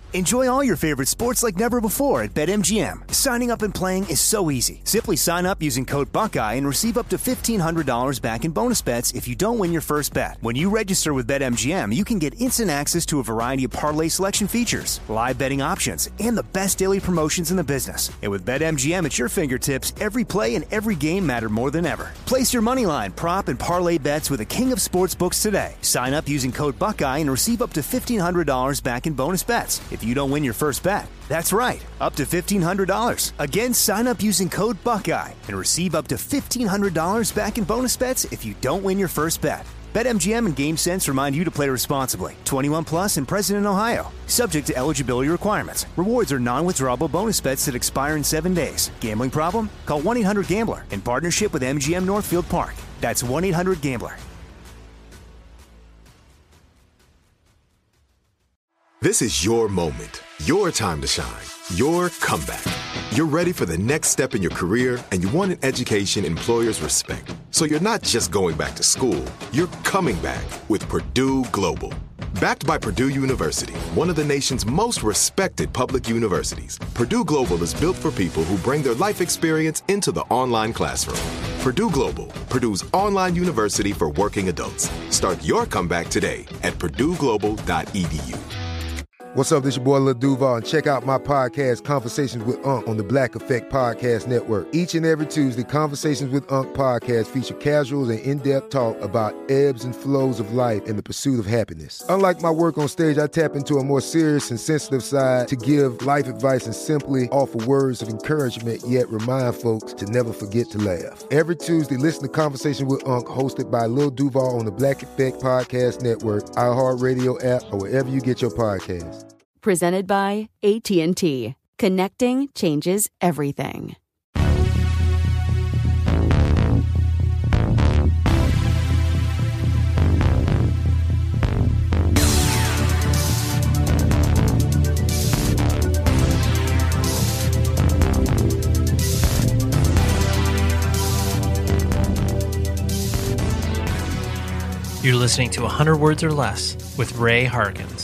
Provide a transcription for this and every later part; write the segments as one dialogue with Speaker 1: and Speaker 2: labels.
Speaker 1: Enjoy all your favorite sports like never before at BetMGM. Signing up and playing is so easy. Simply sign up using code Buckeye and receive up to $1,500 back in bonus bets if you don't win your first bet. When you register with BetMGM, you can get instant access to a variety of parlay selection features, live betting options, and the best daily promotions in the business. And with BetMGM at your fingertips, every play and every game matter more than ever. Place your moneyline, prop, and parlay bets with the king of sportsbooks today. Sign up using code Buckeye and receive up to $1,500 back in bonus bets if you don't win your first bet. That's right, up to $1,500. Again, sign up using code Buckeye and receive up to $1,500 back in bonus bets if you don't win your first bet. BetMGM and GameSense remind you to play responsibly. 21 plus and present in Ohio. Subject to eligibility requirements. Rewards are non-withdrawable bonus bets that expire in 7 days. Gambling problem? Call 1-800-GAMBLER in partnership with MGM Northfield Park. That's 1-800-GAMBLER.
Speaker 2: This is your moment, your time to shine, your comeback. You're ready for the next step in your career, and you want an education employers respect. So you're not just going back to school, you're coming back with Purdue Global. Backed by Purdue University, one of the nation's most respected public universities, Purdue Global is built for people who bring their life experience into the online classroom. Purdue Global, Purdue's online university for working adults. Start your comeback today at purdueglobal.edu.
Speaker 3: What's up, this your boy Lil Duval, and check out my podcast, Conversations with Unc, on the Black Effect Podcast Network. Each and every Tuesday, Conversations with Unc podcast feature casual and in-depth talk about ebbs and flows of life and the pursuit of happiness. Unlike my work on stage, I tap into a more serious and sensitive side to give life advice and simply offer words of encouragement, yet remind folks to never forget to laugh. Every Tuesday, listen to Conversations with Unc, hosted by Lil Duval on the Black Effect Podcast Network, iHeartRadio app, or wherever you get your podcasts.
Speaker 4: Presented by AT&T. Connecting changes everything.
Speaker 5: You're listening to 100 Words or Less with Ray Harkins.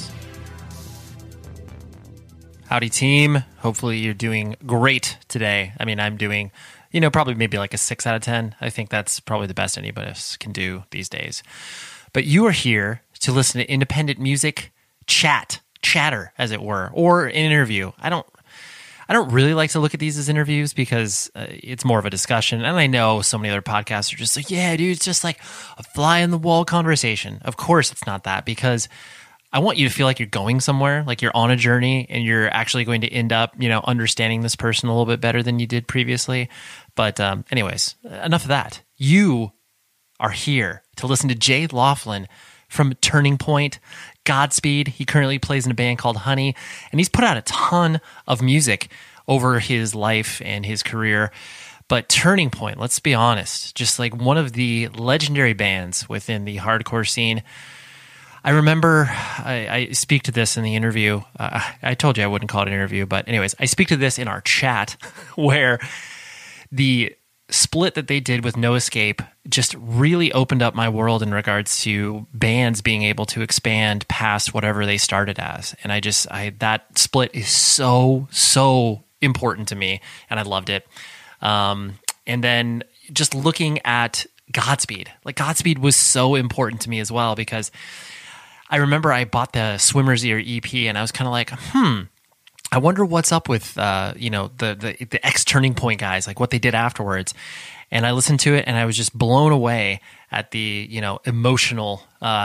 Speaker 5: Howdy, team. Hopefully you're doing great today. I mean, I'm doing, probably maybe like a 6 out of 10. I think that's probably the best anybody else can do these days. But you are here to listen to independent music, chatter, as it were, or an interview. I don't really like to look at these as interviews because it's more of a discussion. And I know so many other podcasts are just like, yeah, dude, it's just like a fly in the wall conversation. Of course it's not that, because I want you to feel like you're going somewhere, like you're on a journey and you're actually going to end up, understanding this person a little bit better than you did previously. But anyways, enough of that. You are here to listen to Jay Laughlin from Turning Point, Godspeed. He currently plays in a band called Honey, and he's put out a ton of music over his life and his career. But Turning Point, let's be honest, just like one of the legendary bands within the hardcore scene. I remember I speak to this in the interview. I told you I wouldn't call it an interview, but anyways, I speak to this in our chat where the split that they did with No Escape just really opened up my world in regards to bands being able to expand past whatever they started as. And that split is so important to me, and I loved it. And then just looking at Godspeed, like Godspeed was so important to me as well, because I remember I bought the Swimmer's Ear EP and I was kind of like, I wonder what's up with the ex Turning Point guys, like what they did afterwards. And I listened to it and I was just blown away at the emotional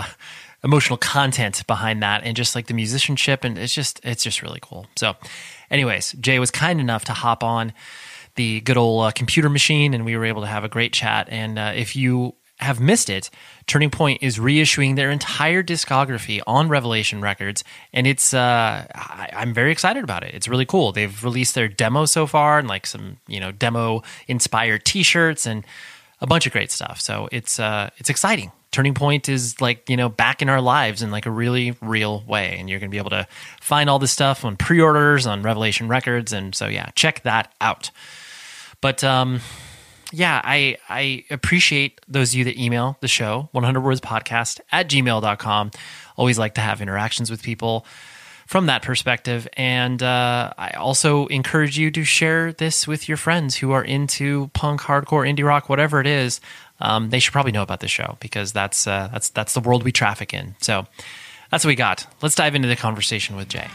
Speaker 5: content behind that, and just like the musicianship, and it's just really cool. So anyways, Jay was kind enough to hop on the good old computer machine, and we were able to have a great chat. And if you have missed it, Turning Point is reissuing their entire discography on Revelation Records, and it's I'm very excited about it. It's really cool. They've released their demo so far, and like some demo inspired T-shirts and a bunch of great stuff. So it's exciting. Turning Point is like back in our lives in like a really real way, and you're gonna be able to find all this stuff on pre-orders on Revelation Records, and so yeah, check that out. But yeah, I appreciate those of you that email the show, 100wordspodcast@gmail.com. Always like to have interactions with people. from that perspective. And I also encourage you to share this with your friends who are into punk, hardcore, indie rock, whatever it is. They should probably know about this show because that's the world we traffic in. So that's what we got. Let's dive into the conversation with Jay.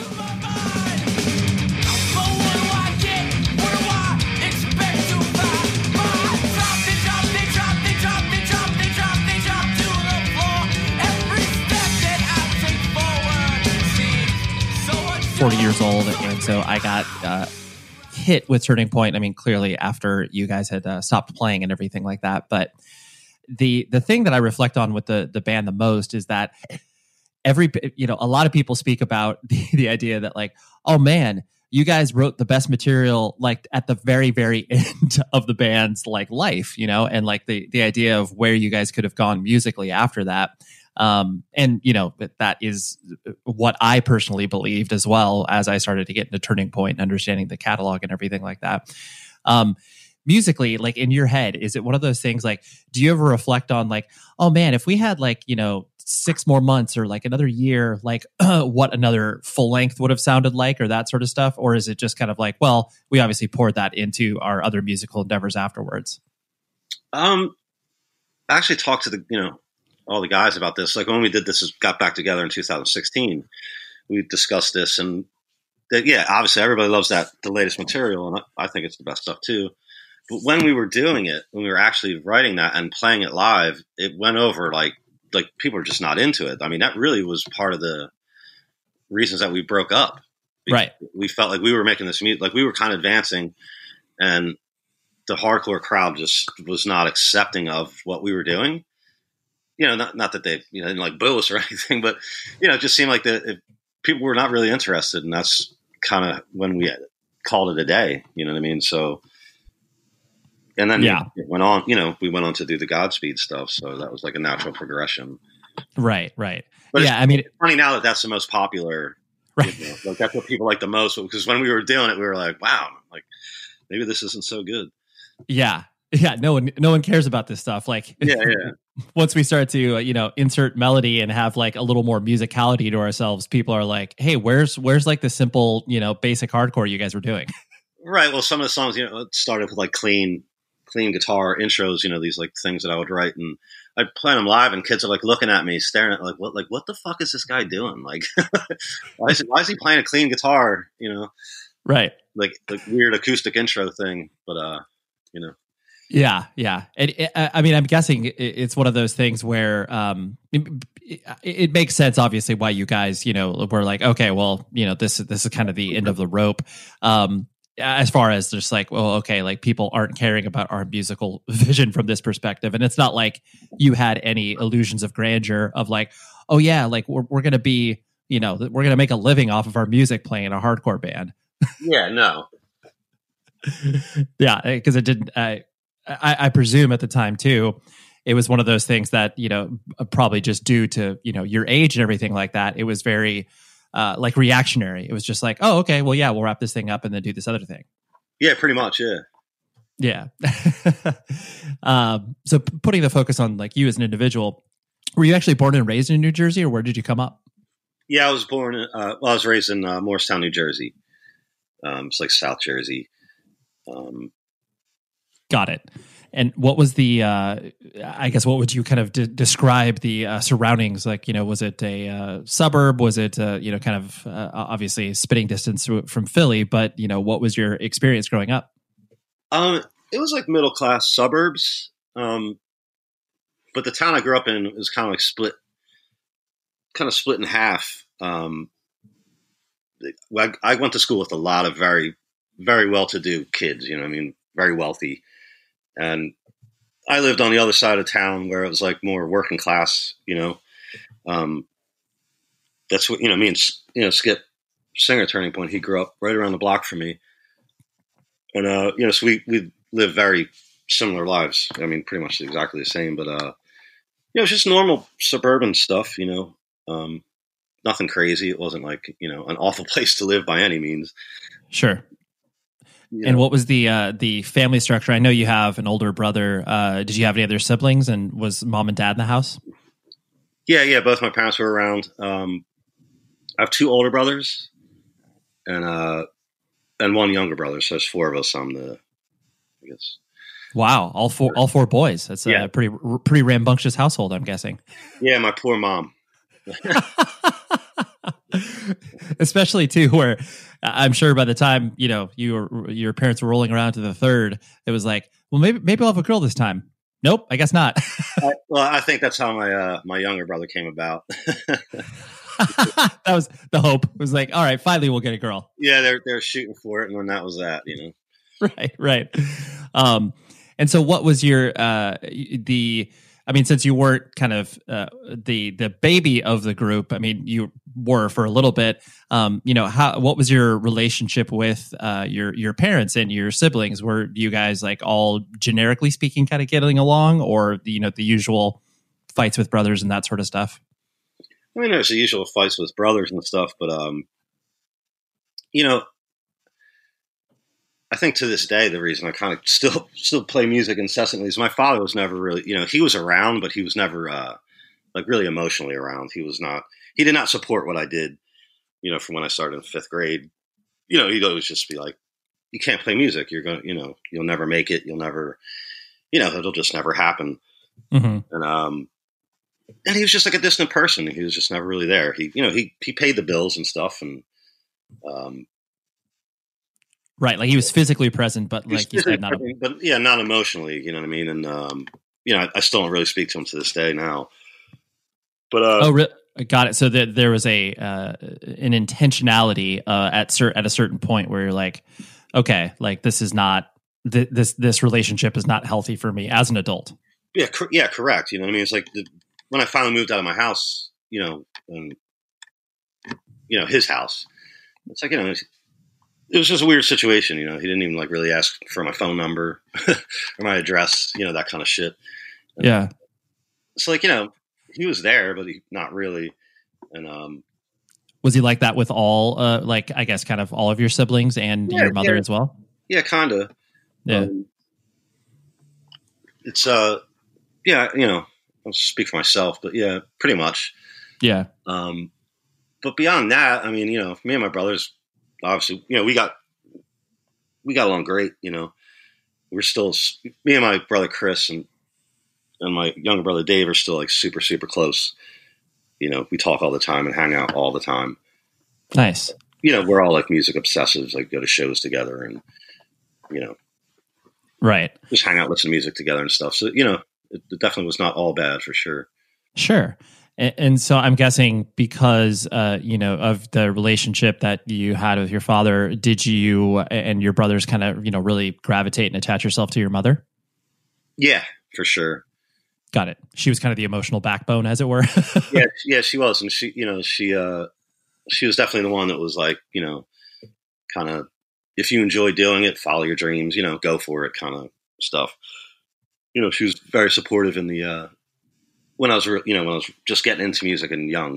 Speaker 6: I'm 40 years old, and so I got hit with Turning Point. I mean, clearly after you guys had stopped playing and everything like that. But the thing that I reflect on with the band the most is that a lot of people speak about the idea that like, oh man, you guys wrote the best material like at the very, very end of the band's like life, and like the idea of where you guys could have gone musically after that. And that is what I personally believed as well as I started to get into Turning Point and understanding the catalog and everything like that. Musically, like in your head, is it one of those things like, do you ever reflect on like, oh man, if we had like, 6 more months or like another year, like what another full length would have sounded like or that sort of stuff? Or is it just kind of like, well, we obviously poured that into our other musical endeavors afterwards?
Speaker 7: I actually talked to all the guys about this. Like when we did this, got back together in 2016, we discussed this and obviously everybody loves the latest material. And I think it's the best stuff too. But when we were doing it, when we were actually writing that and playing it live, it went over like people are just not into it. I mean, that really was part of the reasons that we broke up.
Speaker 6: Right.
Speaker 7: We felt like we were making this music, like we were kind of advancing and the hardcore crowd just was not accepting of what we were doing. Not that they didn't like boo us or anything, but it just seemed like people were not really interested, and that's kind of when we called it a day. You know what I mean? So, and then it went on. We went on to do the Godspeed stuff, so that was like a natural progression.
Speaker 6: Right.
Speaker 7: But it's funny now that that's the most popular. Right. Like that's what people like the most, because when we were doing it, we were like, wow, like maybe this isn't so good.
Speaker 6: Yeah. No one cares about this stuff. Like, once we start to, insert melody and have like a little more musicality to ourselves, people are like, hey, where's like the simple, basic hardcore you guys were doing?
Speaker 7: Right. Well, some of the songs, it started with like clean guitar intros, these like things that I would write, and I'd play them live and kids are like looking at me, staring at like, what the fuck is this guy doing? Like, why is he playing a clean guitar?
Speaker 6: Right.
Speaker 7: Like weird acoustic intro thing. But,
Speaker 6: Yeah. And I mean, I'm guessing it's one of those things where it makes sense, obviously, why you guys, were like, okay, well, this is kind of the end of the rope. As far as just like, well, okay, like people aren't caring about our musical vision from this perspective. And it's not like you had any illusions of grandeur of like, oh yeah, like we're going to be, we're going to make a living off of our music playing a hardcore band.
Speaker 7: Yeah, no.
Speaker 6: Yeah, because it didn't. I presume at the time too, it was one of those things that probably just due to your age and everything like that. It was very like reactionary. It was just like, oh, okay, well, yeah, we'll wrap this thing up and then do this other thing.
Speaker 7: Yeah, pretty much. Yeah.
Speaker 6: So putting the focus on like you as an individual, were you actually born and raised in New Jersey, or where did you come up?
Speaker 7: Yeah, I was born. I was raised in Morristown, New Jersey. It's like South Jersey.
Speaker 6: Got it. And what was the, I guess, what would you kind of describe the surroundings? Like, was it a suburb? Was it, kind of obviously spitting distance from Philly, but, what was your experience growing up?
Speaker 7: It was like middle-class suburbs. But the town I grew up in was kind of like split in half. I went to school with a lot of very, very well-to-do kids, very wealthy. And I lived on the other side of town where it was like more working class, that's what, me and, Skip Singer, Turning Point, he grew up right around the block from me. And, so we lived very similar lives. I mean, pretty much exactly the same, but, it's just normal suburban stuff, nothing crazy. It wasn't like, an awful place to live by any means.
Speaker 6: Sure. And what was the family structure? I know you have an older brother. Did you have any other siblings? And was mom and dad in the house?
Speaker 7: Yeah. Both my parents were around. I have 2 older brothers and one younger brother. So there's 4 of us. I guess.
Speaker 6: Wow, all four boys. That's a pretty rambunctious household, I'm guessing.
Speaker 7: Yeah, my poor mom.
Speaker 6: Especially too, where I'm sure by the time your parents were rolling around to the 3rd, it was like, well, maybe I'll have a girl this time. Nope, I guess not.
Speaker 7: I think that's how my younger brother came about.
Speaker 6: That was the hope. It was like, all right, finally we'll get a girl.
Speaker 7: Yeah, they're shooting for it, and then that was that.
Speaker 6: Right. And so, what was your since you weren't kind of the baby of the group, I mean, you were for a little bit. What was your relationship with your parents and your siblings? Were you guys like all generically speaking kind of getting along, or the usual fights with brothers and that sort of stuff?
Speaker 7: I mean, there's the usual fights with brothers and stuff, but I think to this day, the reason I kind of still play music incessantly is my father was never really, he was around, but he was never like really emotionally around. He did not support what I did, from when I started in 5th grade. He'd always just be like, you can't play music. You're going to, you'll never make it. You'll never, it'll just never happen.
Speaker 6: Mm-hmm.
Speaker 7: And he was just like a distant person. He was just never really there. He paid the bills and stuff. And,
Speaker 6: right, like he was physically present, but like you said, not
Speaker 7: emotionally. You know what I mean? And I still don't really speak to him to this day now. But
Speaker 6: got it. So there was an intentionality at a certain point where you're like, okay, like this is not this relationship is not healthy for me as an adult.
Speaker 7: Yeah, correct. You know what I mean? It's like when I finally moved out of my house, and his house. It's like it was just a weird situation, He didn't even like really ask for my phone number or my address, that kind of shit. And
Speaker 6: yeah.
Speaker 7: It's like, he was there, but not really. And
Speaker 6: was he like that with all, I guess, kind of all of your siblings and your mother as well?
Speaker 7: Yeah, kind of.
Speaker 6: Yeah.
Speaker 7: It's I'll speak for myself, but yeah, pretty much.
Speaker 6: Yeah.
Speaker 7: But beyond that, I mean, me and my brothers. Obviously, we got along great. We're still, me and my brother Chris and my younger brother Dave are still like super, super close. We talk all the time and hang out all the time.
Speaker 6: Nice.
Speaker 7: We're all like music obsessives, like go to shows together and,
Speaker 6: right.
Speaker 7: Just hang out, listen to music together and stuff. So, it definitely was not all bad for sure.
Speaker 6: Sure. And so I'm guessing because, of the relationship that you had with your father, did you and your brothers kind of, really gravitate and attach yourself to your mother?
Speaker 7: Yeah, for sure.
Speaker 6: Got it. She was kind of the emotional backbone, as it were.
Speaker 7: Yeah, she was. And she was definitely the one that was like, kind of, if you enjoy doing it, follow your dreams, go for it kind of stuff. She was very supportive in the, when I was just getting into music and young,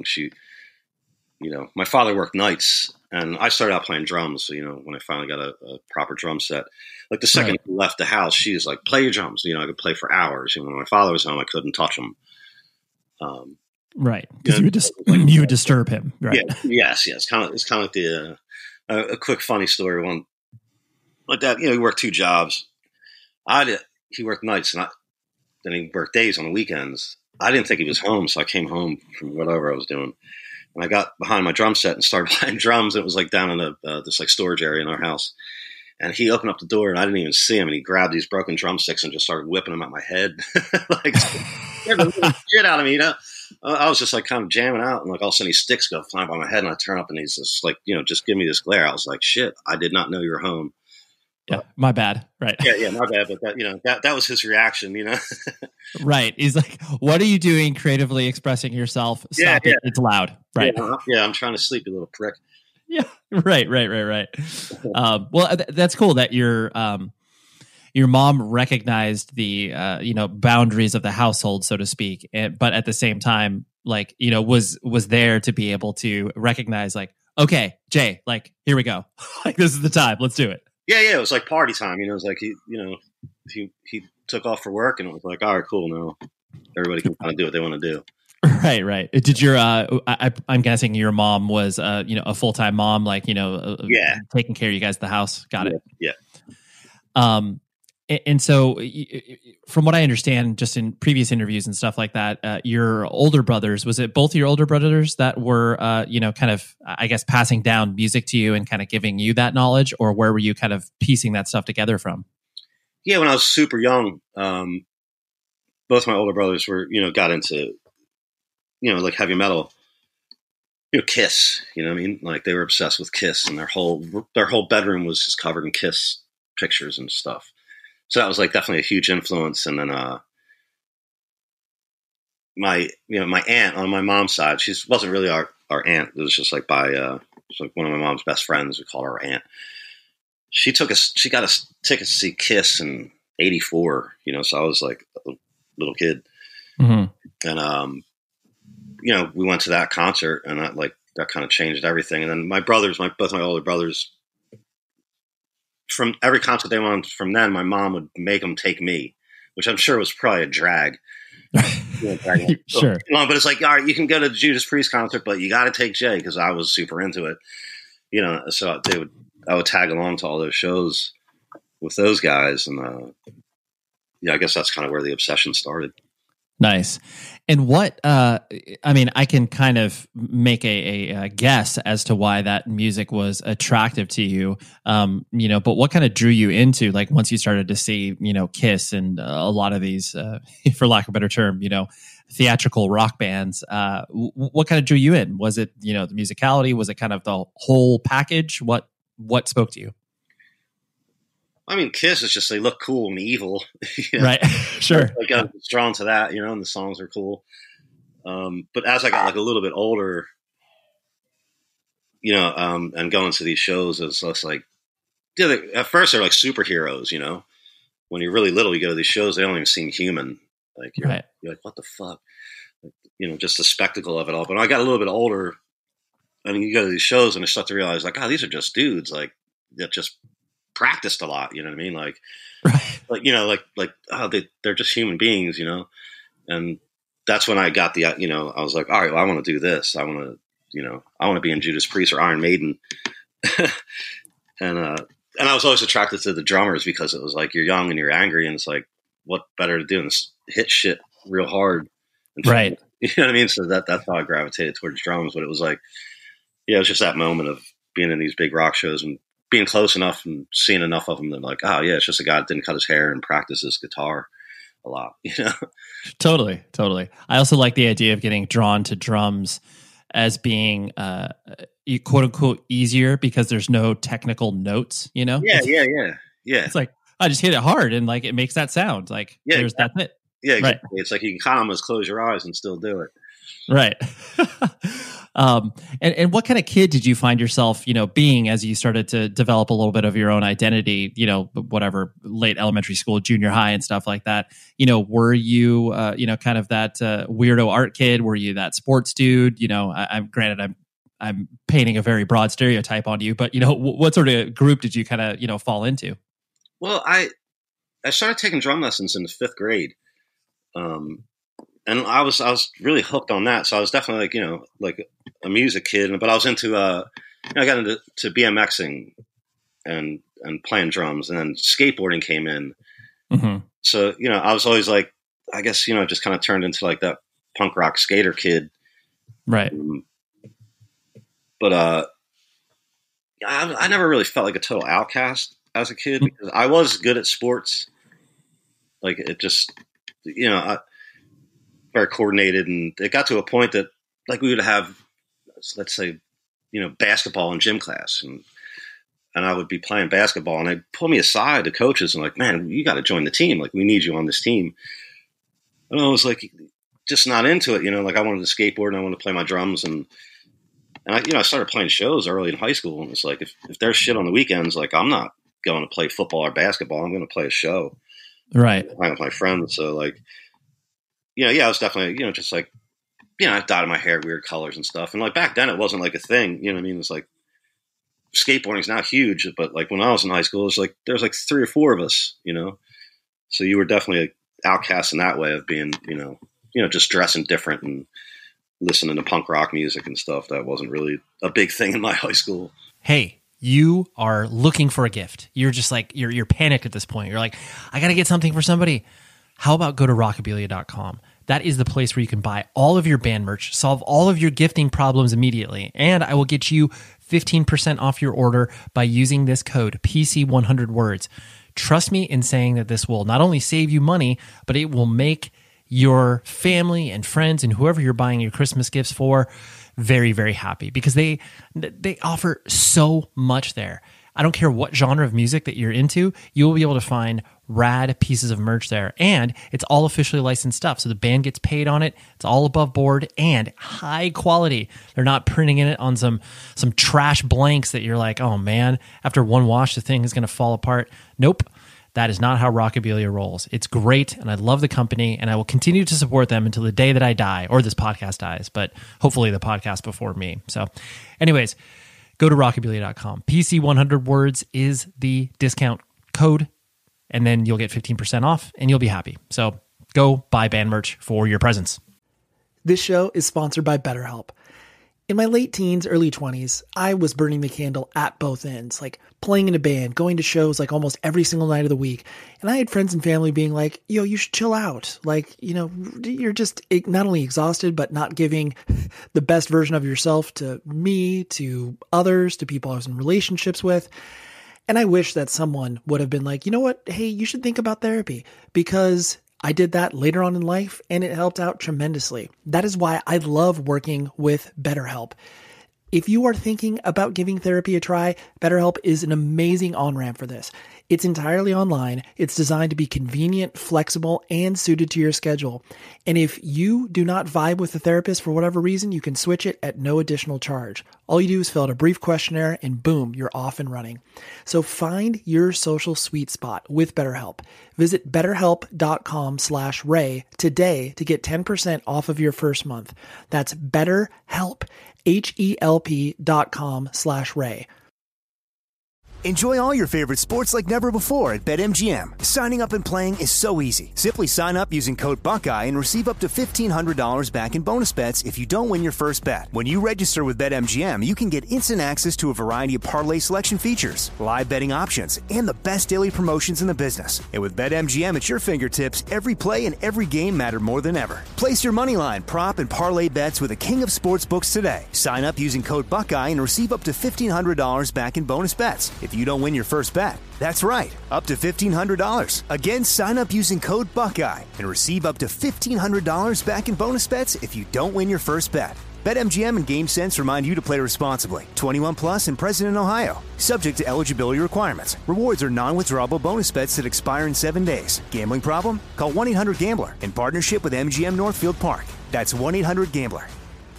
Speaker 7: my father worked nights and I started out playing drums. So, when I finally got a proper drum set, like the second he left the house, she was like, play your drums. I could play for hours. When my father was home, I couldn't touch them.
Speaker 6: Right. Because you would disturb him. Right.
Speaker 7: Yeah, yes. It's kind of like the, a quick funny story. One like that, he worked 2 jobs. He worked nights and then he worked days on the weekends. I didn't think he was home, so I came home from whatever I was doing, and I got behind my drum set and started playing drums. It was like down in this like storage area in our house, and he opened up the door, and I didn't even see him, and he grabbed these broken drumsticks and just started whipping them at my head, like scared the shit out of me. I was just like kind of jamming out, and like all of a sudden these sticks go flying by my head, and I turn up, and he's just like, just give me this glare. I was like, shit, I did not know you were home.
Speaker 6: Yeah, my bad. Right.
Speaker 7: Yeah, my bad. But that was his reaction.
Speaker 6: Right. He's like, "What are you doing? Creatively expressing yourself? Stop it! It's loud." Right.
Speaker 7: Yeah, I'm trying to sleep, you little prick.
Speaker 6: Yeah. Right. Well, that's cool that your mom recognized the boundaries of the household, so to speak, but at the same time, like was there to be able to recognize, like, okay, Jay, like here we go, like this is the time, let's do it.
Speaker 7: Yeah, it was like party time. It was like he took off for work, and it was like, all right, cool. Now everybody can kind of do what they want to do.
Speaker 6: Right. Did your I'm guessing your mom was a full-time mom, like taking care of you guys at the house. Got it.
Speaker 7: Yeah.
Speaker 6: And so from what I understand, just in previous interviews and stuff like that, your older brothers, was it both your older brothers that were kind of, I guess, passing down music to you and kind of giving you that knowledge, or where were you kind of piecing that stuff together from?
Speaker 7: Yeah, when I was super young, both my older brothers were got into like heavy metal, Kiss, what I mean? Like they were obsessed with Kiss, and their whole bedroom was just covered in Kiss pictures and stuff. So that was like definitely a huge influence. And then my aunt on my mom's side, she wasn't really our aunt. It was just like it's like one of my mom's best friends. We call her our aunt. She got us tickets to see Kiss in '84. So I was like a little kid, and we went to that concert, and that kind of changed everything. And then both my older brothers, from every concert they went from then, my mom would make them take me, which I'm sure was probably a drag.
Speaker 6: Sure.
Speaker 7: But it's like, all right, you can go to the Judas Priest concert, but you got to take Jay, because I was super into it. So I would tag along to all those shows with those guys. And I guess that's kind of where the obsession started.
Speaker 6: Nice. And what, I can kind of make a guess as to why that music was attractive to you, but what kind of drew you into, like, once you started to see, Kiss and a lot of these, for lack of a better term, theatrical rock bands, what kind of drew you in? Was it, the musicality? Was it kind of the whole package? What spoke to you?
Speaker 7: I mean, Kiss is just, they look cool and evil.
Speaker 6: Right. Sure.
Speaker 7: I was drawn to that, and the songs are cool. But as I got like a little bit older, and going to these shows, it's just like, at first they're like superheroes, when you're really little, you go to these shows, they don't even seem human. Like you're like, what the fuck? Like, just the spectacle of it all. But when I got a little bit older, you go to these shows and I start to realize, like, oh, these are just dudes, like, that just practiced a lot, you know what I mean? Like, right. Oh, they're just human beings, and that's when I got the, I was like, all right, well, I want to do this. I want to be in Judas Priest or Iron Maiden. And I was always attracted to the drummers, because it was like, you're young and you're angry, and it's like, what better to do than hit shit real hard.
Speaker 6: Right.
Speaker 7: You know what I mean? So that's how I gravitated towards drums. But it was like, it was just that moment of being in these big rock shows and being close enough and seeing enough of them that, like, oh yeah, it's just a guy that didn't cut his hair and practices guitar a lot,
Speaker 6: Totally. I also like the idea of getting drawn to drums as being quote unquote easier, because there's no technical notes, Yeah.
Speaker 7: It's
Speaker 6: like, I just hit it hard and like it makes that sound. Like, that's it.
Speaker 7: Yeah, exactly. Right. It's like you can kind of almost close your eyes and still do it.
Speaker 6: Right. And what kind of kid did you find yourself, being as you started to develop a little bit of your own identity, whatever, late elementary school, junior high and stuff like that? Were you, kind of that weirdo art kid? Were you that sports dude? I'm painting a very broad stereotype on you, but, what sort of group did you kind of, fall into?
Speaker 7: Well, I started taking drum lessons in the 5th grade. And I was really hooked on that. So I was definitely like a music kid, but I was into, I got into BMXing and playing drums, and then skateboarding came in. Mm-hmm. So, I was always like, I guess, just kind of turned into like that punk rock skater kid.
Speaker 6: Right.
Speaker 7: But, I never really felt like a total outcast as a kid, because I was good at sports. Like, it just, very coordinated, and it got to a point that, like, we would have, let's say, basketball in gym class, and I would be playing basketball, and they'd pull me aside, the coaches, and like, man, you got to join the team. Like, we need you on this team. And I was like, just not into it. Like, I wanted to skateboard and I wanted to play my drums, and I started playing shows early in high school, and it's like, if there's shit on the weekends, like, I'm not going to play football or basketball. I'm going to play a show.
Speaker 6: Right.
Speaker 7: Playing with my friends. So like, I was definitely, just like, I dyed my hair weird colors and stuff. And like back then it wasn't like a thing, you know what I mean? It's like, skateboarding's now huge, but like when I was in high school, it was like, there's like 3 or 4 of us, So you were definitely outcast in that way of being, just dressing different. And listening to punk rock music and stuff. That wasn't really a big thing in my high school.
Speaker 5: Hey, you are looking for a gift. You're just like, you're panicked at this point. You're like, I got to get something for somebody. How about go to rockabilia.com? That is the place where you can buy all of your band merch, solve all of your gifting problems immediately, and I will get you 15% off your order by using this code PC100words. Trust me in saying that this will not only save you money, but it will make your family and friends and whoever you're buying your Christmas gifts for very, very happy, because they offer so much there. I don't care what genre of music that you're into, you will be able to find rad pieces of merch there. And it's all officially licensed stuff. So the band gets paid on it. It's all above board and high quality. They're not printing in it on some trash blanks that you're like, oh man, after one wash, the thing is going to fall apart. Nope. That is not how Rockabilia rolls. It's great, and I love the company, and I will continue to support them until the day that I die, or this podcast dies, but hopefully the podcast before me. So anyways, go to rockabilia.com. PC100 words is the discount code, and then you'll get 15% off, and you'll be happy. So go buy band merch for your presents.
Speaker 8: This show is sponsored by BetterHelp. In my late teens, early 20s, I was burning the candle at both ends, like playing in a band, going to shows like almost every single night of the week. And I had friends and family being like, yo, you should chill out. Like, you know, you're just not only exhausted, but not giving the best version of yourself to me, to others, to people I was in relationships with. And I wish that someone would have been like, you know what? Hey, you should think about therapy, because I did that later on in life and it helped out tremendously. That is why I love working with BetterHelp. If you are thinking about giving therapy a try, BetterHelp is an amazing on-ramp for this. It's entirely online. It's designed to be convenient, flexible, and suited to your schedule. And if you do not vibe with the therapist for whatever reason, you can switch it at no additional charge. All you do is fill out a brief questionnaire and boom, you're off and running. So find your social sweet spot with BetterHelp. Visit betterhelp.com/Ray today to get 10% off of your first month. That's BetterHelp, HELP.com/Ray.
Speaker 1: Enjoy all your favorite sports like never before at BetMGM. Signing up and playing is so easy. Simply sign up using code Buckeye and receive up to $1,500 back in bonus bets if you don't win your first bet. When you register with BetMGM, you can get instant access to a variety of parlay selection features, live betting options, and the best daily promotions in the business. And with BetMGM at your fingertips, every play and every game matter more than ever. Place your moneyline, prop, and parlay bets with the king of sportsbooks today. Sign up using code Buckeye and receive up to $1,500 back in bonus bets if you don't win your first bet. That's right, up to $1,500. Again, sign up using code Buckeye and receive up to $1,500 back in bonus bets if you don't win your first bet. BetMGM and GameSense remind you to play responsibly. 21 plus and present in Ohio. Subject to eligibility requirements. Rewards are non-withdrawable bonus bets that expire in 7 days. Gambling problem? Call 1-800-GAMBLER in partnership with MGM Northfield Park. That's 1-800-GAMBLER.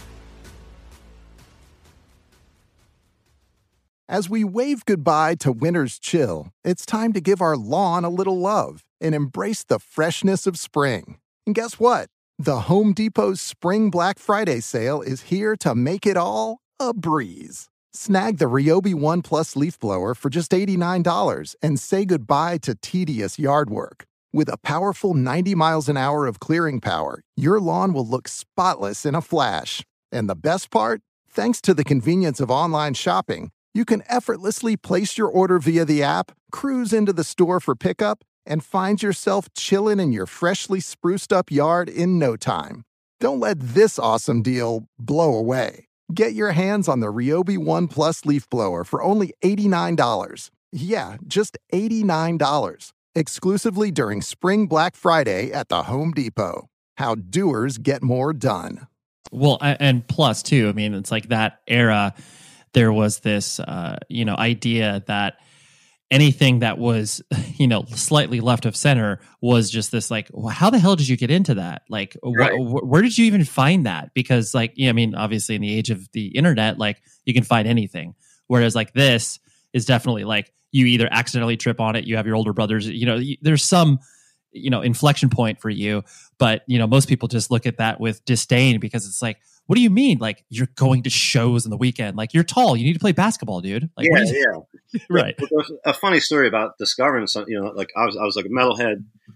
Speaker 9: As we wave goodbye to winter's chill, it's time to give our lawn a little love and embrace the freshness of spring. And guess what? The Home Depot's Spring Black Friday sale is here to make it all a breeze. Snag the Ryobi One Plus leaf blower for just $89 and say goodbye to tedious yard work. With a powerful 90 miles an hour of clearing power, your lawn will look spotless in a flash. And the best part? Thanks to the convenience of online shopping, you can effortlessly place your order via the app, cruise into the store for pickup, and find yourself chilling in your freshly spruced up yard in no time. Don't let this awesome deal blow away. Get your hands on the Ryobi One Plus leaf blower for only $89. Yeah, just $89. Exclusively during Spring Black Friday at the Home Depot. How doers get more done.
Speaker 6: Well, and plus too, I mean, it's like that era, there was this, idea that anything that was, slightly left of center was just this like, well, how the hell did you get into that? Like, right. Where did you even find that? Because obviously in the age of the internet, like you can find anything. Whereas like this is definitely like you either accidentally trip on it, you have your older brothers, there's some, inflection point for you. But, most people just look at that with disdain because it's like, what do you mean? Like you're going to shows on the weekend? Like you're tall. You need to play basketball, dude. Like,
Speaker 7: yeah.
Speaker 6: Right.
Speaker 7: There's a funny story about discovering something. Like I was like a metalhead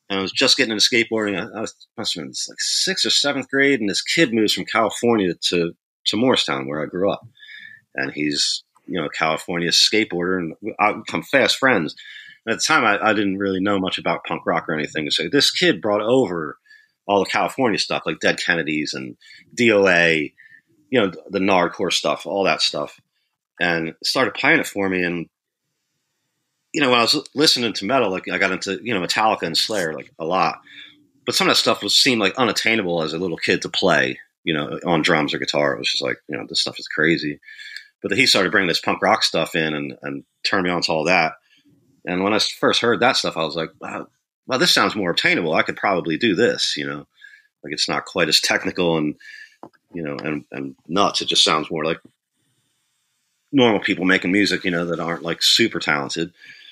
Speaker 7: and I was just getting into skateboarding. I must have been like 6th or 7th grade, and this kid moves from California to Morristown, where I grew up, and he's California skateboarder, and I become fast friends. And at the time, I didn't really know much about punk rock or anything, so this kid brought over all the California stuff, like Dead Kennedys and DOA, the Nardcore stuff, all that stuff, and started playing it for me. And when I was listening to metal, like I got into Metallica and Slayer like a lot, but some of that stuff seemed like unattainable as a little kid to play, on drums or guitar. It was just like, this stuff is crazy. But then he started bringing this punk rock stuff in and turned me on to all that. And when I first heard that stuff, I was like, wow, this sounds more obtainable. I could probably do this, like it's not quite as technical and nuts. It just sounds more like normal people making music, that aren't like super talented.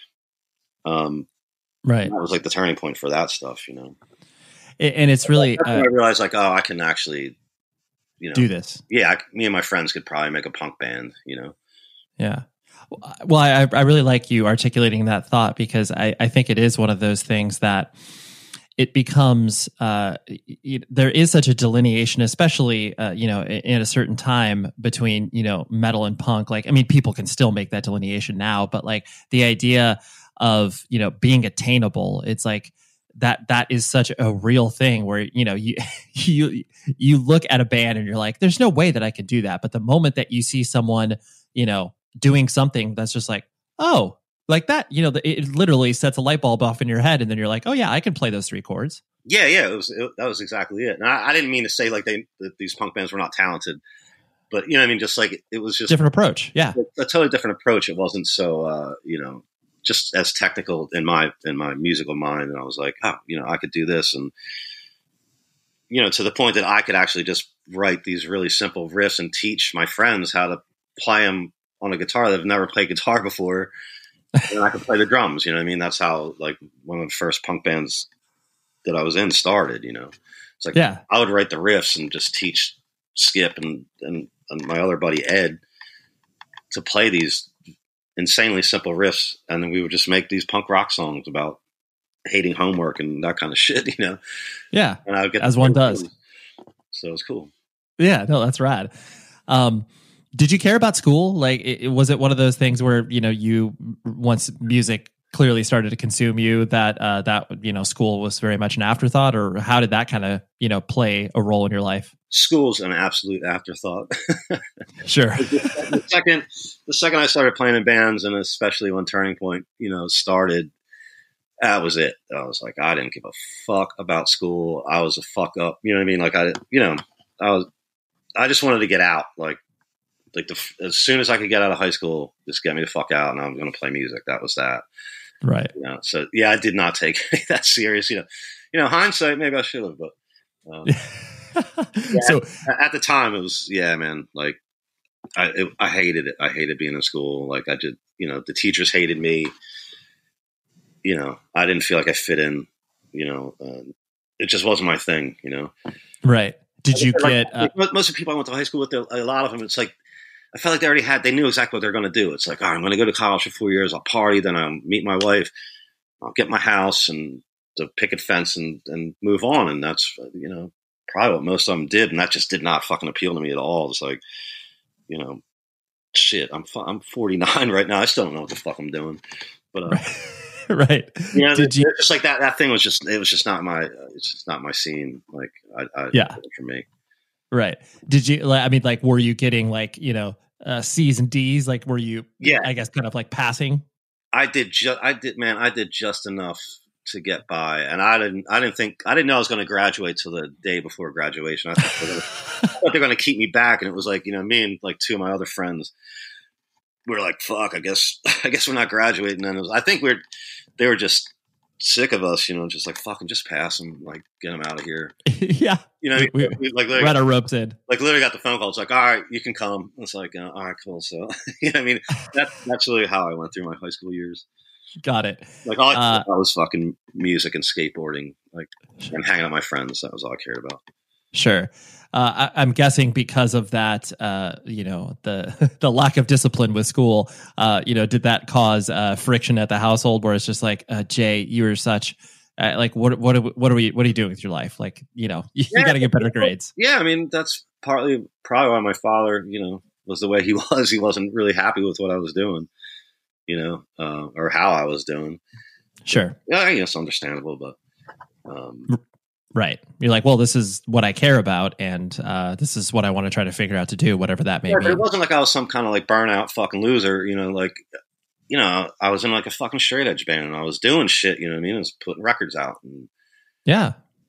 Speaker 6: Right.
Speaker 7: That was like the turning point for that stuff,
Speaker 6: And it's really,
Speaker 7: I realized like, I can actually,
Speaker 6: do this.
Speaker 7: Yeah. Me and my friends could probably make a punk band,
Speaker 6: Yeah. Well, I really like you articulating that thought, because I think it is one of those things that it becomes, there is such a delineation, especially, in a certain time between, metal and punk. Like, I mean, people can still make that delineation now, but like the idea of, being attainable, it's like that is such a real thing where, you look at a band and you're like, there's no way that I could do that. But the moment that you see someone, doing something that's just like, oh, like that, it literally sets a light bulb off in your head, and then you're like, oh yeah, I can play those 3 chords.
Speaker 7: Yeah, that was exactly it. And I didn't mean to say like that these punk bands were not talented, but just like it was just
Speaker 6: different approach. Yeah,
Speaker 7: a totally different approach. It wasn't so just as technical in my musical mind. And I was like, oh, I could do this, and to the point that I could actually just write these really simple riffs and teach my friends how to play them on a guitar that have never played guitar before. And I could play the drums, that's how like one of the first punk bands that I was in started, It's like, yeah, I would write the riffs and just teach Skip and my other buddy Ed to play these insanely simple riffs. And then we would just make these punk rock songs about hating homework and that kind of shit,
Speaker 6: Yeah.
Speaker 7: And I would get
Speaker 6: as one does.
Speaker 7: Songs. So it was cool.
Speaker 6: Yeah, no, that's rad. Did you care about school? Like, was it one of those things where, you, once music clearly started to consume you, that school was very much an afterthought, or how did that kind of, play a role in your life?
Speaker 7: School's an absolute afterthought.
Speaker 6: Sure.
Speaker 7: The second I started playing in bands, and especially when Turning Point, started, that was it. I was like, I didn't give a fuck about school. I was a fuck up. You know what I mean? Like I just wanted to get out. Like as soon as I could get out of high school, just get me the fuck out, and I'm going to play music. That was that.
Speaker 6: Right.
Speaker 7: So yeah, I did not take it that serious. Hindsight, maybe I should have, but
Speaker 6: so
Speaker 7: at the time it was, yeah, man. Like I hated it. I hated being in school. Like I did, the teachers hated me. I didn't feel like I fit in. It just wasn't my thing.
Speaker 6: Right. Did you get
Speaker 7: most of the people I went to high school with? A lot of them, it's like I felt like they knew exactly what they're going to do. It's like, all right, I'm going to go to college for 4 years. I'll party, then I'll meet my wife. I'll get my house and the picket fence and move on. And that's, probably what most of them did. And that just did not fucking appeal to me at all. It's like, shit, I'm 49 right now. I still don't know what the fuck I'm doing. But,
Speaker 6: right.
Speaker 7: Did you just like that thing was just not my scene. Like
Speaker 6: yeah,
Speaker 7: for me.
Speaker 6: Right. Did you, were you getting C's and D's? Like, were you,
Speaker 7: yeah,
Speaker 6: I guess kind of like passing?
Speaker 7: I did just enough to get by. And I didn't know I was going to graduate till the day before graduation. I thought they're going to keep me back. And it was like, me and like 2 of my other friends, we were like, fuck, I guess we're not graduating. And I think they were just sick of us, just like fucking just pass them, like get them out of here.
Speaker 6: Yeah.
Speaker 7: We like
Speaker 6: got our ropes in.
Speaker 7: Like literally got the phone call. It's like, all right, you can come. It's like, all right, cool. So, that's really how I went through my high school years.
Speaker 6: Got it.
Speaker 7: Like all I was fucking music and skateboarding, like, and hanging out with my friends. That was all I cared about.
Speaker 6: Sure. I'm guessing because of that, the lack of discipline with school, did that cause friction at the household where it's just like, Jay, you were such, Like what are you doing with your life? Like, you got to get better grades.
Speaker 7: Yeah. I mean, that's probably why my father, was the way he was. He wasn't really happy with what I was doing, or how I was doing.
Speaker 6: Sure.
Speaker 7: Yeah. It's understandable, but,
Speaker 6: right. You're like, well, this is what I care about. And, this is what I want to try to figure out to do, whatever that may be.
Speaker 7: It wasn't like I was some kind of like burnout fucking loser, I was in like a fucking straight edge band and I was doing shit, I was putting records out and
Speaker 6: yeah,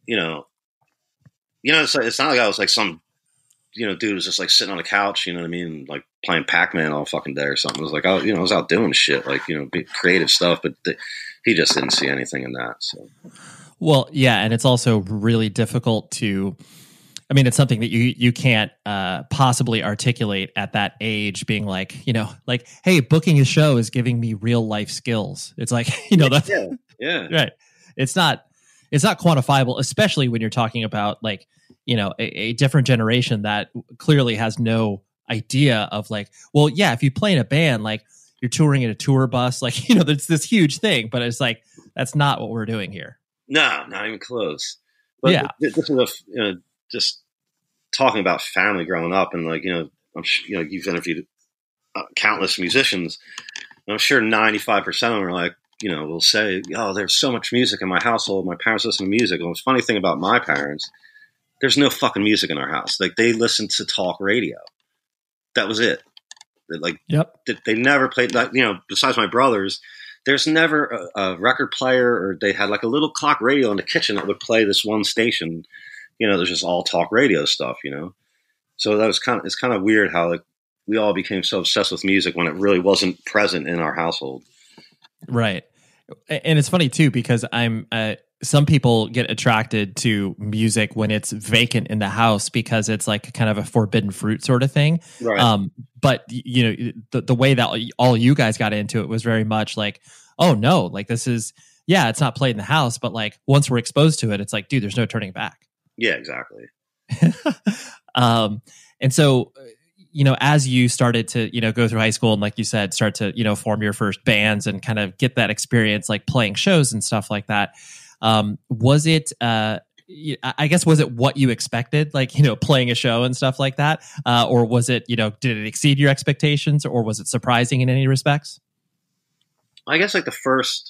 Speaker 7: it's not like I was like some, dude who's just like sitting on the couch, like playing Pac-Man all fucking day or something. It was like, I was out doing shit, like, creative stuff, but he just didn't see anything in that. So, well,
Speaker 6: yeah. And it's also really difficult to, it's something that you can't possibly articulate at that age, being like, like, hey, booking a show is giving me real life skills. It's like, that's
Speaker 7: yeah,
Speaker 6: right. It's not quantifiable, especially when you're talking about like, a different generation that clearly has no idea of like, well, yeah, if you play in a band, like you're touring in a tour bus, like, there's this huge thing, but it's like, that's not what we're doing here.
Speaker 7: No, not even close. But
Speaker 6: yeah,
Speaker 7: this is just talking about family growing up, and like, I'm sure, you've interviewed countless musicians. And I'm sure 95% of them are like, will say, oh, there's so much music in my household. My parents listen to music. And the funny thing about my parents, there's no fucking music in our house. Like they listened to talk radio. That was it. Like,
Speaker 6: yep.
Speaker 7: They never played that, besides my brothers, there's never a record player, or they had like a little clock radio in the kitchen that would play this one station. There's just all talk radio stuff, So that was it's kind of weird how like we all became so obsessed with music when it really wasn't present in our household.
Speaker 6: Right. And it's funny too, because some people get attracted to music when it's vacant in the house because it's like kind of a forbidden fruit sort of thing.
Speaker 7: Right.
Speaker 6: But the way that all you guys got into it was very much like, oh no, like this is, yeah, it's not played in the house, but like once we're exposed to it, it's like, dude, there's no turning back.
Speaker 7: Yeah, exactly.
Speaker 6: And so, as you started to, go through high school and like you said, start to, form your first bands and kind of get that experience, like playing shows and stuff like that. Was it, I guess, was it what you expected? Like, playing a show and stuff like that? Or was it, did it exceed your expectations, or was it surprising in any respects?
Speaker 7: I guess like the first,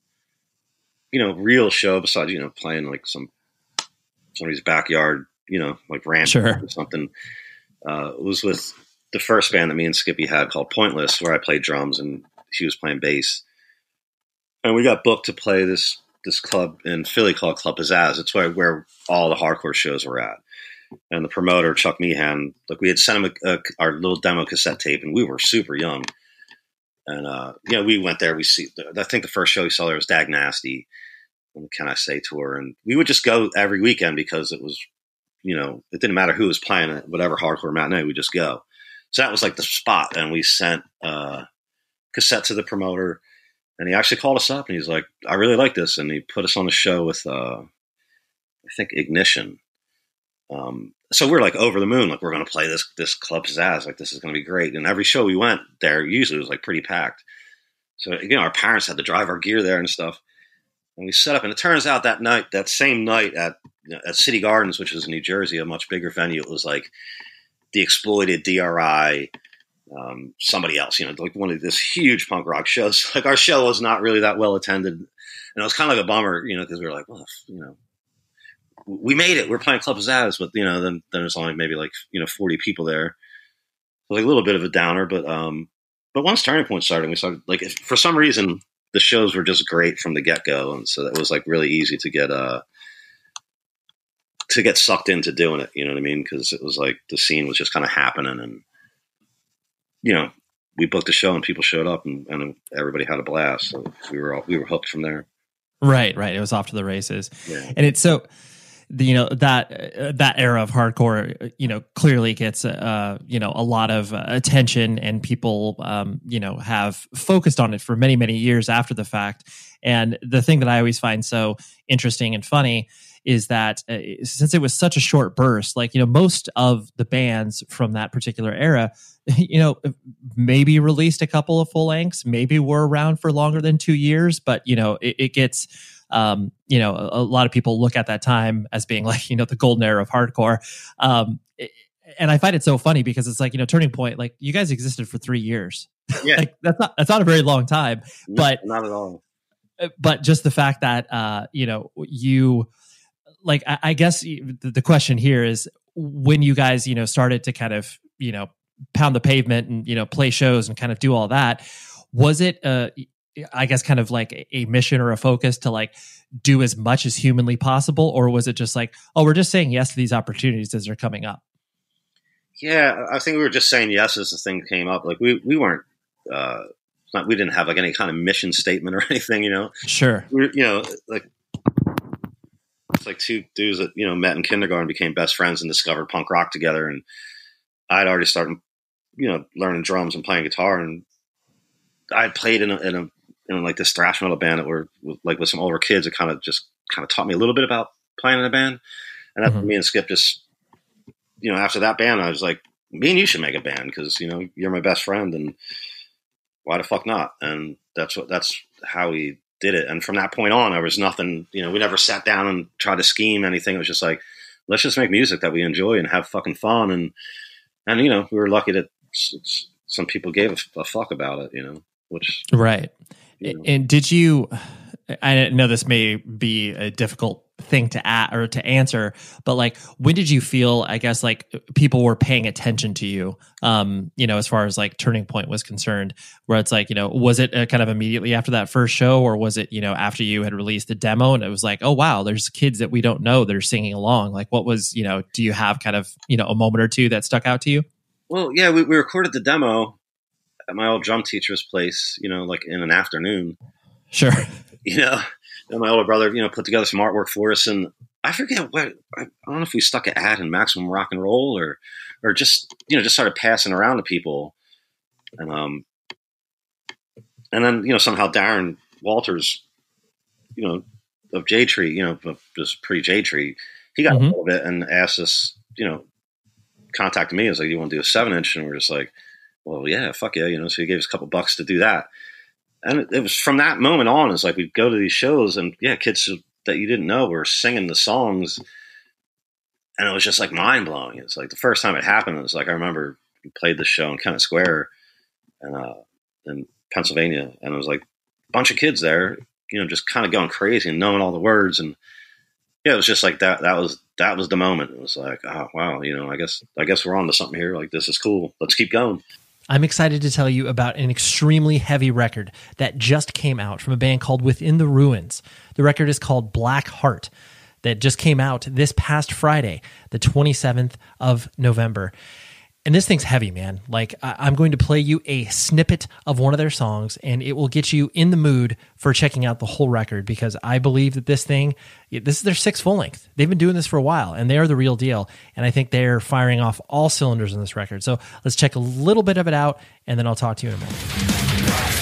Speaker 7: real show besides, playing like somebody's backyard, like ranch or something. It was with the first band that me and Skippy had called Pointless, where I played drums and she was playing bass. And we got booked to play this club in Philly called Club Pizzazz. It's where all the hardcore shows were at. And the promoter, Chuck Meehan, like we had sent him our little demo cassette tape, and we were super young. And, we went there. I think the first show we saw there was Dag Nasty on the Can I Say tour. And we would just go every weekend because it was, it didn't matter who was playing it, whatever hardcore matinee, we'd just go. So that was like the spot. And we sent a cassette to the promoter, and he actually called us up and he's like, I really like this. And he put us on a show with, I think, Ignition. So we're like over the moon. Like, we're going to play this Club Pizzazz. Like, this is going to be great. And every show we went there, usually it was like pretty packed. So, our parents had to drive our gear there and stuff. And we set up, and it turns out that same night at City Gardens, which is in New Jersey, a much bigger venue, it was like The Exploited, DRI, somebody else, like one of this huge punk rock shows. Like, our show was not really that well attended. And it was kind of like a bummer, because we were like, well, we made it. We're playing Club Pizzazz, but, then there's only maybe like, 40 people there. So like a little bit of a downer, but once Turning Point started, we started, like, for some reason, the shows were just great from the get-go. And so it was like really easy to get sucked into doing it. You know what I mean? Cause it was like the scene was just kind of happening, and, we booked a show and people showed up, and everybody had a blast. So we were hooked from there.
Speaker 6: Right. It was off to the races.
Speaker 7: Yeah.
Speaker 6: And it's so, that era of hardcore, clearly gets, a lot of attention, and people, have focused on it for many, many years after the fact. And the thing that I always find so interesting and funny is that since it was such a short burst, like, most of the bands from that particular era, maybe released a couple of full lengths, maybe were around for longer than 2 years, but, it gets You know, a lot of people look at that time as being like, you know, the golden era of hardcore. And I find it so funny because it's like, you know, Turning Point, like you guys existed for 3 years.
Speaker 7: Yeah.
Speaker 6: Like that's not a very long time, but
Speaker 7: not at all.
Speaker 6: But just the fact that, you know, you like, I guess the question here is when you guys, you know, started to kind of, you know, pound the pavement and, you know, play shows and kind of do all that, was it, I guess, kind of like a mission or a focus to like do as much as humanly possible? Or was it just like, oh, we're just saying yes to these opportunities as they're coming up?
Speaker 7: Yeah, I think we were just saying yes as the thing came up. Like we weren't, we didn't have like any kind of mission statement or anything, you know?
Speaker 6: Sure.
Speaker 7: We, you know, like it's like two dudes that, you know, met in kindergarten, became best friends and discovered punk rock together. And I'd already started, you know, learning drums and playing guitar. And I played in like this thrash metal band that were like with some older kids that kind of taught me a little bit about playing in a band. And that's me and Skip just, you know, after that band, I was like, me and you should make a band because, you know, you're my best friend and why the fuck not? And that's how we did it. And from that point on, there was nothing, you know, we never sat down and tried to scheme anything. It was just like, let's just make music that we enjoy and have fucking fun. And, you know, we were lucky that some people gave a fuck about it, you know, which.
Speaker 6: Right.
Speaker 7: You know.
Speaker 6: And did you, I know this may be a difficult thing to answer, but like, when did you feel, I guess, like people were paying attention to you, you know, as far as like Turning Point was concerned, where it's like, you know, was it kind of immediately after that first show, or was it, you know, after you had released a demo and it was like, oh, wow, there's kids that we don't know that are singing along? Like, what was, you know, do you have kind of, you know, a moment or two that stuck out to you?
Speaker 7: Well, yeah, we recorded the demo at my old drum teacher's place, you know, like in an afternoon.
Speaker 6: Sure.
Speaker 7: You know, and my older brother, you know, put together some artwork for us, and I forget what, I don't know if we stuck an ad in Maximum Rock and Roll or just, you know, just started passing around to people. And then, you know, somehow Darren Walters, you know, of J Tree, you know, just pre J Tree, he got a hold of it and asked us, you know, contacted me. I was like, you want to do a 7-inch? And we're just like, well, yeah, fuck yeah. You know, so he gave us a couple bucks to do that. And it was from that moment on, it's like we'd go to these shows and yeah, kids that you didn't know were singing the songs. And it was just like mind blowing. It's like the first time it happened, it was like, I remember we played the show in Kennett Square and in Pennsylvania. And it was like a bunch of kids there, you know, just kind of going crazy and knowing all the words. And yeah, it was just like that. That was the moment. It was like, oh, wow. You know, I guess we're on to something here. Like, this is cool. Let's keep going.
Speaker 5: I'm excited to tell you about an extremely heavy record that just came out from a band called Within the Ruins. The record is called Black Heart, that just came out this past Friday, the 27th of November. And this thing's heavy, man. Like, I'm going to play you a snippet of one of their songs, and it will get you in the mood for checking out the whole record, because I believe that this is their 6th full length. They've been doing this for a while, and they are the real deal. And I think they're firing off all cylinders on this record. So let's check a little bit of it out, and then I'll talk to you in a minute.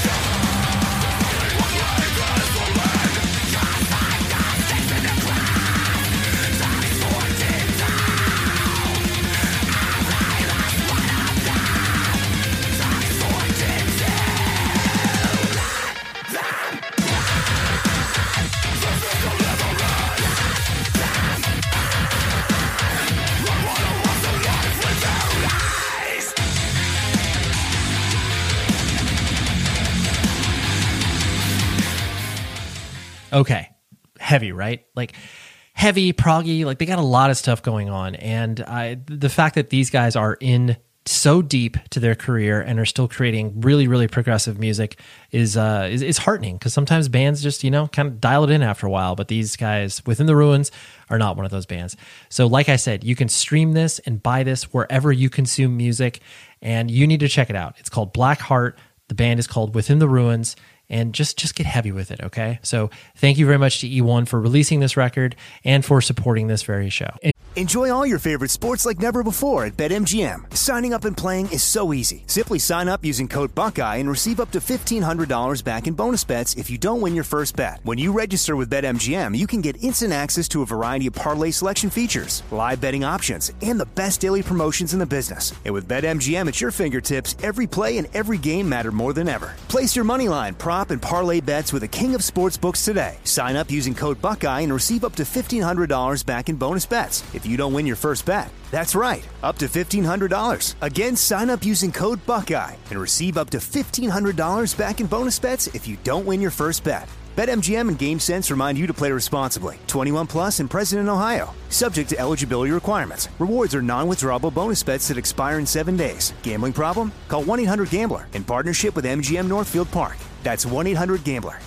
Speaker 5: Okay. Heavy, right? Like heavy, proggy, like they got a lot of stuff going on. And the fact that these guys are in so deep to their career and are still creating really, really progressive music is heartening, because sometimes bands just, you know, kind of dial it in after a while. But these guys, Within the Ruins, are not one of those bands. So like I said, you can stream this and buy this wherever you consume music, and you need to check it out. It's called Black Heart. The band is called Within the Ruins. And just get heavy with it, okay? So thank you very much to E1 for releasing this record and for supporting this very show.
Speaker 1: Enjoy all your favorite sports like never before at BetMGM. Signing up and playing is so easy. Simply sign up using code Buckeye and receive up to $1,500 back in bonus bets if you don't win your first bet. When you register with BetMGM, you can get instant access to a variety of parlay selection features, live betting options, and the best daily promotions in the business. And with BetMGM at your fingertips, every play and every game matter more than ever. Place your moneyline, prop, and parlay bets with the king of sportsbooks today. Sign up using code Buckeye and receive up to $1,500 back in bonus bets if you don't win your first bet. That's right, up to $1,500. Again, sign up using code Buckeye and receive up to $1,500 back in bonus bets if you don't win your first bet. BetMGM and GameSense remind you to play responsibly. 21 plus and present in Ohio. Subject to eligibility requirements. Rewards are non-withdrawable bonus bets that expire in 7 days. Gambling problem? Call 1-800-GAMBLER in partnership with MGM Northfield Park. That's 1-800-GAMBLER.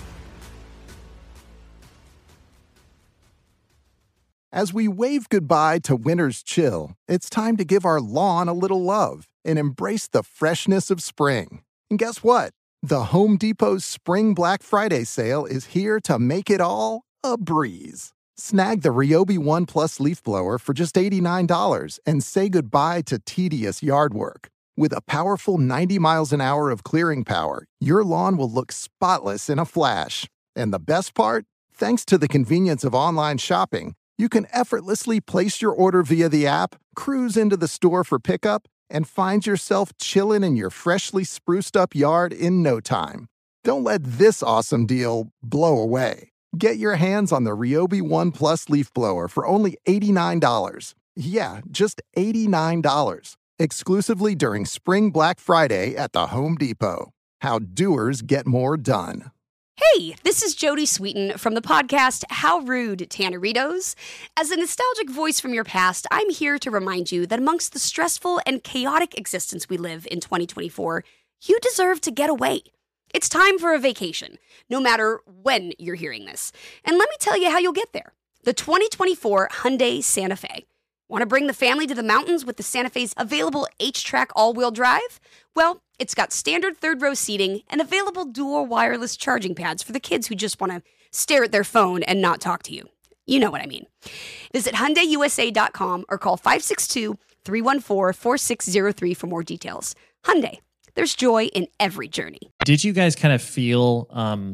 Speaker 9: As we wave goodbye to winter's chill, it's time to give our lawn a little love and embrace the freshness of spring. And guess what? The Home Depot's Spring Black Friday sale is here to make it all a breeze. Snag the Ryobi One Plus leaf blower for just $89 and say goodbye to tedious yard work. With a powerful 90 miles an hour of clearing power, your lawn will look spotless in a flash. And the best part? Thanks to the convenience of online shopping, you can effortlessly place your order via the app, cruise into the store for pickup, and find yourself chilling in your freshly spruced up yard in no time. Don't let this awesome deal blow away. Get your hands on the Ryobi One Plus leaf blower for only $89. Yeah, just $89. Exclusively during Spring Black Friday at the Home Depot. How doers get more done.
Speaker 10: Hey, this is Jodie Sweetin from the podcast How Rude, Tanneritos. As a nostalgic voice from your past, I'm here to remind you that amongst the stressful and chaotic existence we live in 2024, you deserve to get away. It's time for a vacation, no matter when you're hearing this. And let me tell you how you'll get there. The 2024 Hyundai Santa Fe. Want to bring the family to the mountains with the Santa Fe's available H-Track all-wheel drive? Well, it's got standard third-row seating and available dual wireless charging pads for the kids who just want to stare at their phone and not talk to you. You know what I mean. Visit HyundaiUSA.com or call 562-314-4603 for more details. Hyundai, there's joy in every journey.
Speaker 6: Did you guys kind of feel,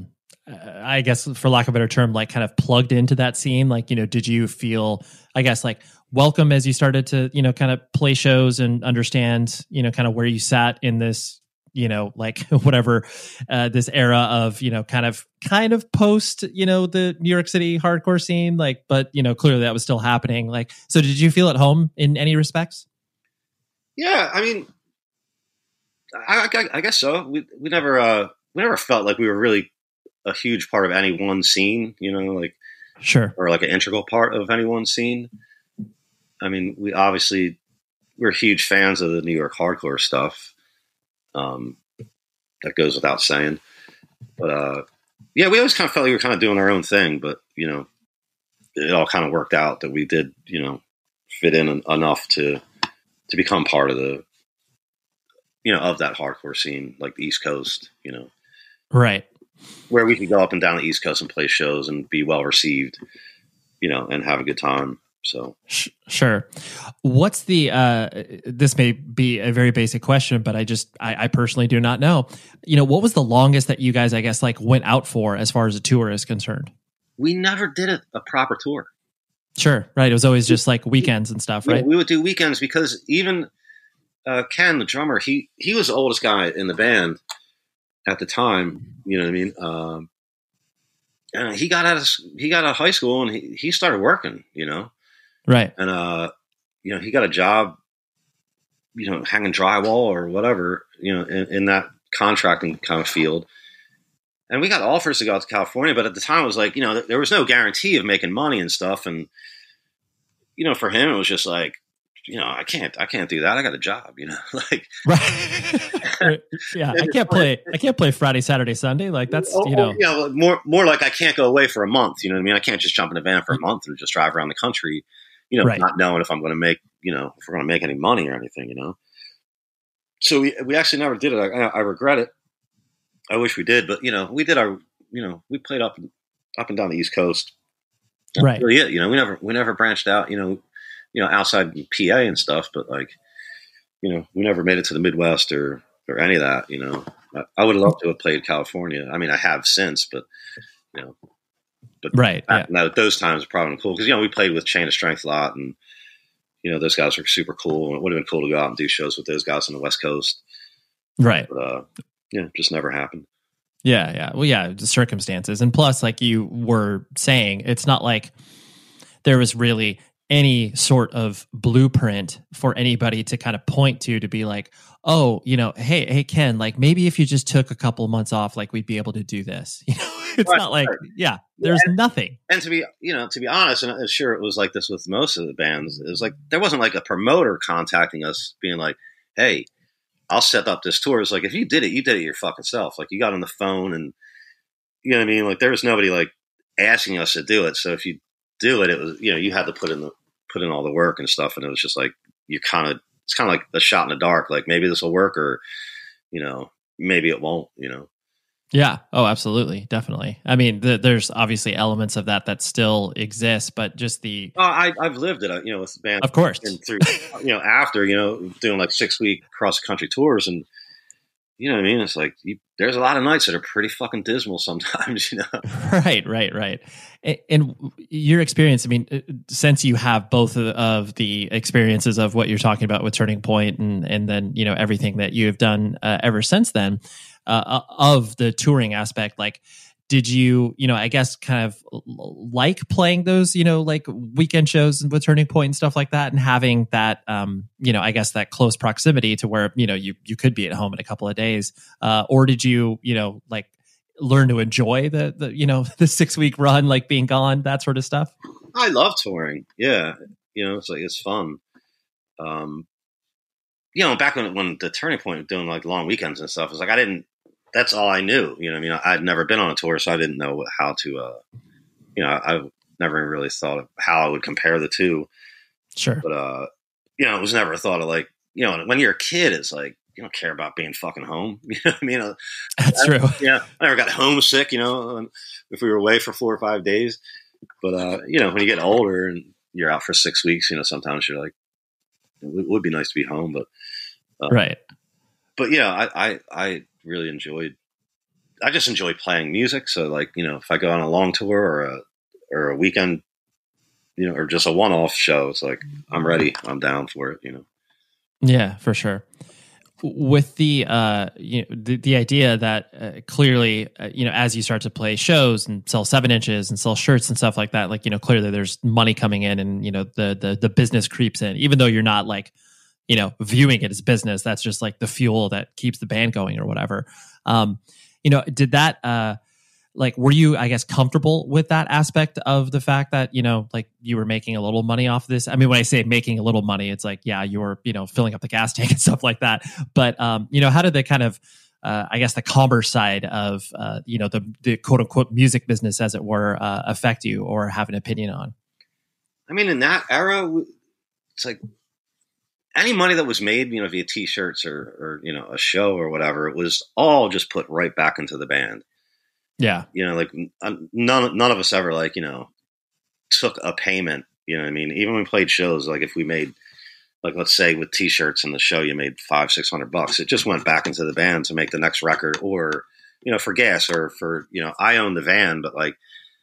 Speaker 6: I guess for lack of a better term, like kind of plugged into that scene? Like, did you feel, I guess, like welcome as you started to, kind of play shows and understand, kind of where you sat in this, like whatever, this era of, kind of post, the New York City hardcore scene, like, but, clearly that was still happening. Like, so did you feel at home in any respects?
Speaker 7: Yeah. I mean, I guess so. We never felt like we were really a huge part of any one scene, like,
Speaker 6: sure,
Speaker 7: or like an integral part of any one scene. I mean, we're huge fans of the New York hardcore stuff. That goes without saying. But yeah, we always kind of felt like we were kind of doing our own thing. But it all kind of worked out that we did, fit in enough to become part of the, of that hardcore scene, like the East Coast.
Speaker 6: Right,
Speaker 7: where we could go up and down the East Coast and play shows and be well received, and have a good time. So
Speaker 6: sure. What's the, this may be a very basic question, but I personally do not know, what was the longest that you guys, I guess, like went out for as far as a tour is concerned?
Speaker 7: We never did a proper tour.
Speaker 6: Sure. Right. It was always just like weekends and stuff, right?
Speaker 7: Yeah, we would do weekends because even Ken, the drummer, he was the oldest guy in the band at the time. You know what I mean? And he got out of high school and he started working,
Speaker 6: Right.
Speaker 7: And, he got a job, hanging drywall or whatever, in that contracting kind of field. And we got offers to go out to California, but at the time it was like, there was no guarantee of making money and stuff. And, for him, it was just like, I can't do that. I got a job, like,
Speaker 6: right. Yeah. I can't play Friday, Saturday, Sunday. Like that's,
Speaker 7: more like I can't go away for a month. You know what I mean? I can't just jump in a van for a month and just drive around the country,
Speaker 6: right.
Speaker 7: Not knowing if I'm going to make, if we're going to make any money or anything, So we actually never did it. I regret it. I wish we did, but we did our, we played up and down the East Coast. That's
Speaker 6: right.
Speaker 7: really it. We never branched out, outside PA and stuff, but like, we never made it to the Midwest or any of that, I would have loved to have played California. I mean, I have since, but
Speaker 6: right.
Speaker 7: Yeah. Those times were probably cool because, we played with Chain of Strength a lot, and, those guys were super cool, and it would have been cool to go out and do shows with those guys on the West Coast.
Speaker 6: Right.
Speaker 7: But, just never happened.
Speaker 6: Yeah. Yeah. Well, yeah, the circumstances. And plus, like you were saying, it's not like there was really any sort of blueprint for anybody to kind of point to be like, oh, hey, Ken, like maybe if you just took a couple of months off, like we'd be able to do this. It's not like, there's nothing.
Speaker 7: And to be honest, and sure it was like this with most of the bands, it was like, there wasn't like a promoter contacting us being like, hey, I'll set up this tour. It's like, if you did it your fucking self. Like you got on the phone and, you know what I mean? Like there was nobody like asking us to do it. So if you do it, it was, you had to put in all the work and stuff. And it was just like, it's kind of like a shot in the dark. Like maybe this will work or, maybe it won't,
Speaker 6: Yeah. Oh, absolutely. Definitely. I mean, there's obviously elements of that still exist, but just the...
Speaker 7: I've lived it, with the band.
Speaker 6: Of course.
Speaker 7: And through, after, doing like 6-week cross-country tours and, you know what I mean? It's like, there's a lot of nights that are pretty fucking dismal sometimes,
Speaker 6: Right. And your experience, I mean, since you have both of the experiences of what you're talking about with Turning Point and then, everything that you have done ever since then, of the touring aspect, like, did you, I guess kind of like playing those, like weekend shows with Turning Point and stuff like that and having that, I guess that close proximity to where, you could be at home in a couple of days, or did you, like learn to enjoy the 6-week run, like being gone, that sort of stuff?
Speaker 7: I love touring. Yeah. It's like, it's fun. Back when the Turning Point doing like long weekends and stuff, it's like, that's all I knew. I'd never been on a tour, so I didn't know how to, I never really thought of how I would compare the two.
Speaker 6: Sure.
Speaker 7: But, it was never a thought of like, when you're a kid, it's like, you don't care about being fucking home. You know what I mean?
Speaker 6: That's true.
Speaker 7: Yeah. I never got homesick, if we were away for 4 or 5 days. But, when you get older and you're out for 6 weeks, sometimes you're like, it would be nice to be home, but,
Speaker 6: right.
Speaker 7: But yeah, I really I just enjoy playing music. So like, if I go on a long tour or a weekend, or just a one-off show, it's like, I'm ready. I'm down for it,
Speaker 6: Yeah, for sure. With the the idea that clearly, as you start to play shows and sell 7 inches and sell shirts and stuff like that, like, clearly there's money coming in and, the business creeps in, even though you're not like, viewing it as business. That's just like the fuel that keeps the band going or whatever. Did that, like, were you, I guess, comfortable with that aspect of the fact that, like you were making a little money off this? I mean, when I say making a little money, it's like, yeah, you were, filling up the gas tank and stuff like that. But, how did the kind of, I guess the commerce side of, the quote unquote music business, as it were, affect you or have an opinion on?
Speaker 7: I mean, in that era, it's like, any money that was made, via T-shirts or a show or whatever, it was all just put right back into the band.
Speaker 6: Yeah.
Speaker 7: Like none of us ever like, took a payment, you know what I mean? Even when we played shows, like if we made, like, let's say with T-shirts in the show, you made $500-600, it just went back into the band to make the next record or, for gas or for, I own the van, but like,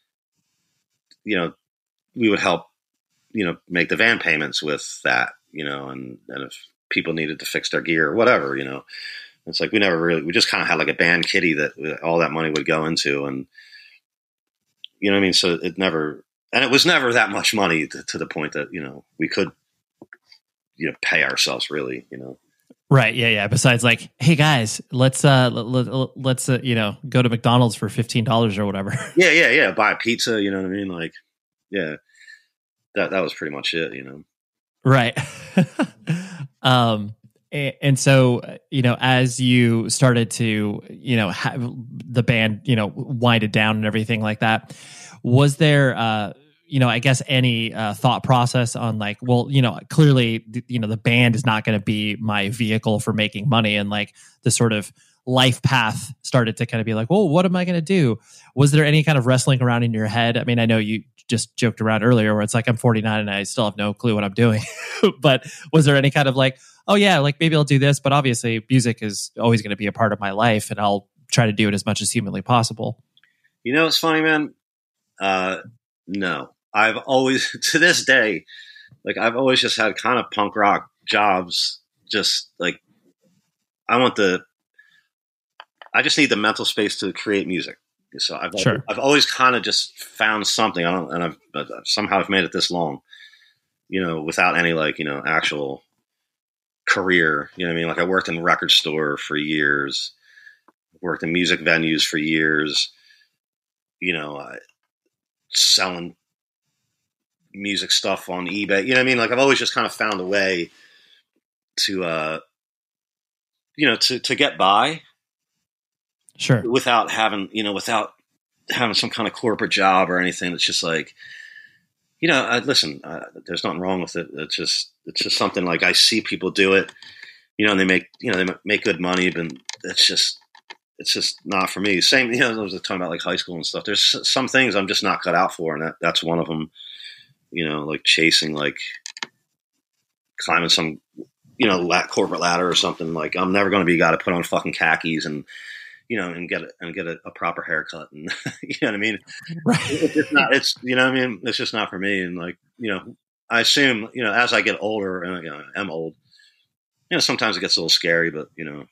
Speaker 7: we would help, make the van payments with that. And if people needed to fix their gear or whatever, it's like, we just kind of had like a band kitty that all that money would go into. And, you know what I mean? So it was never that much money to the point that, we could, pay ourselves really,
Speaker 6: Right. Yeah. Yeah. Besides like, hey guys, let's go to McDonald's for $15 or whatever.
Speaker 7: Yeah. Buy a pizza. You know what I mean? Like, yeah, that was pretty much it,
Speaker 6: Right. And so, as you started to, have the band, winded down and everything like that, was there, I guess any thought process on like, well, clearly, the band is not going to be my vehicle for making money, and like the sort of life path started to kind of be like, well, what am I going to do? Was there any kind of wrestling around in your head? I mean, I know you just joked around earlier where it's like I'm 49 and I still have no clue what I'm doing. But was there any kind of like, oh yeah, like maybe I'll do this, but obviously music is always going to be a part of my life and I'll try to do it as much as humanly possible?
Speaker 7: You know, it's funny, man. No, I've always, to this day, like I've always just had kind of punk rock jobs. Just like, I just need the mental space to create music. So I've always kind of just found something. I've somehow I've made it this long, you know, without any like, you know, actual career. You know what I mean? Like I worked in the record store for years, worked in music venues for years, you know, selling music stuff on eBay. You know what I mean? Like I've always just kind of found a way to, you know, to get by.
Speaker 6: Sure.
Speaker 7: Without having some kind of corporate job or anything. It's just like, you know, listen, there's nothing wrong with it. It's just something like I see people do it, you know, and they make good money, but it's just not for me. Same, you know, I was talking about like high school and stuff. There's some things I'm just not cut out for. And that's one of them, you know, like chasing, like climbing some, you know, corporate ladder or something. Like I'm never going to be a guy to put on fucking khakis and, you know, and get a proper haircut, and you know what I mean.
Speaker 6: Right.
Speaker 7: It's you know what I mean. It's just not for me. And like, you know, I assume, you know, as I get older, and you know, I'm old, you know, sometimes it gets a little scary, but you know,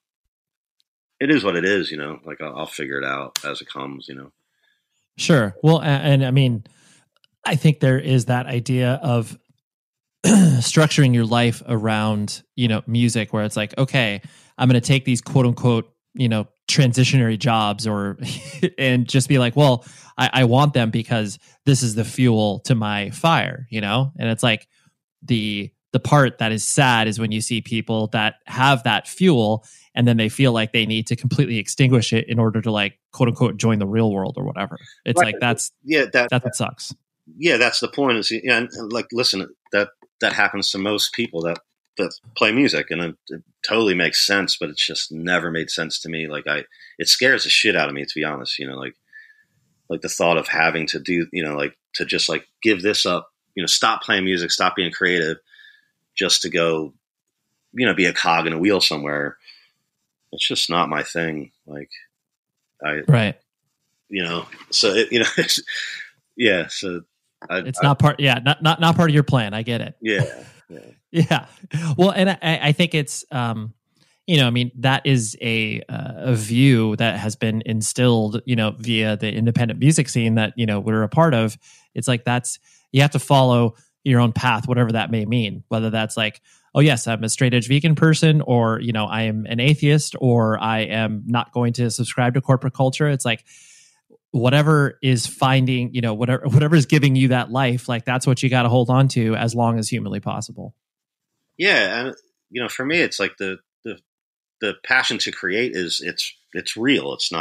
Speaker 7: it is what it is. You know, like I'll figure it out as it comes. You know.
Speaker 6: Sure. Well, and I mean, I think there is that idea of structuring your life around, you know, music, where it's like, okay, I'm going to take these quote unquote, you know, transitionary jobs and just be like, well, I want them because this is the fuel to my fire, you know? And it's like the part that is sad is when you see people that have that fuel and then they feel like they need to completely extinguish it in order to like, quote unquote, join the real world or whatever. It's right. Like, that's what sucks.
Speaker 7: Yeah. That's the point is, yeah. And like, listen, that happens to most people that play music, and it totally makes sense, but it's just never made sense to me. Like it scares the shit out of me, to be honest, you know, like the thought of having to do, you know, like to just like give this up, you know, stop playing music, stop being creative just to go, you know, be a cog in a wheel somewhere. It's just not my thing. Like
Speaker 6: right.
Speaker 7: You know, so you know, yeah. So
Speaker 6: it's not part of your plan. I get it.
Speaker 7: Yeah.
Speaker 6: Yeah. Well, and I think it's, you know, I mean, that is a view that has been instilled, you know, via the independent music scene that, you know, we're a part of. It's like, you have to follow your own path, whatever that may mean, whether that's like, oh yes, I'm a straight edge vegan person, or, you know, I am an atheist, or I am not going to subscribe to corporate culture. It's like, whatever is finding, you know, whatever is giving you that life, like that's what you got to hold on to as long as humanly possible.
Speaker 7: Yeah. And, you know, for me, it's like the passion to create it's real. It's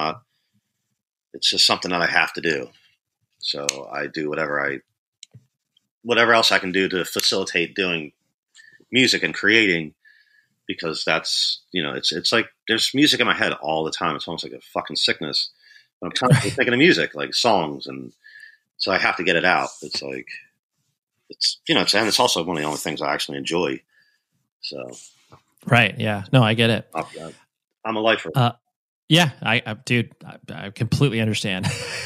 Speaker 7: just something that I have to do. So I do whatever else I can do to facilitate doing music and creating, because that's, you know, it's like there's music in my head all the time. It's almost like a fucking sickness. But I'm constantly thinking of music, like songs, and so I have to get it out. It's like, you know, and it's also one of the only things I actually enjoy. So,
Speaker 6: right, yeah, no, I get it.
Speaker 7: I'm a lifer.
Speaker 6: Yeah, dude, I completely understand.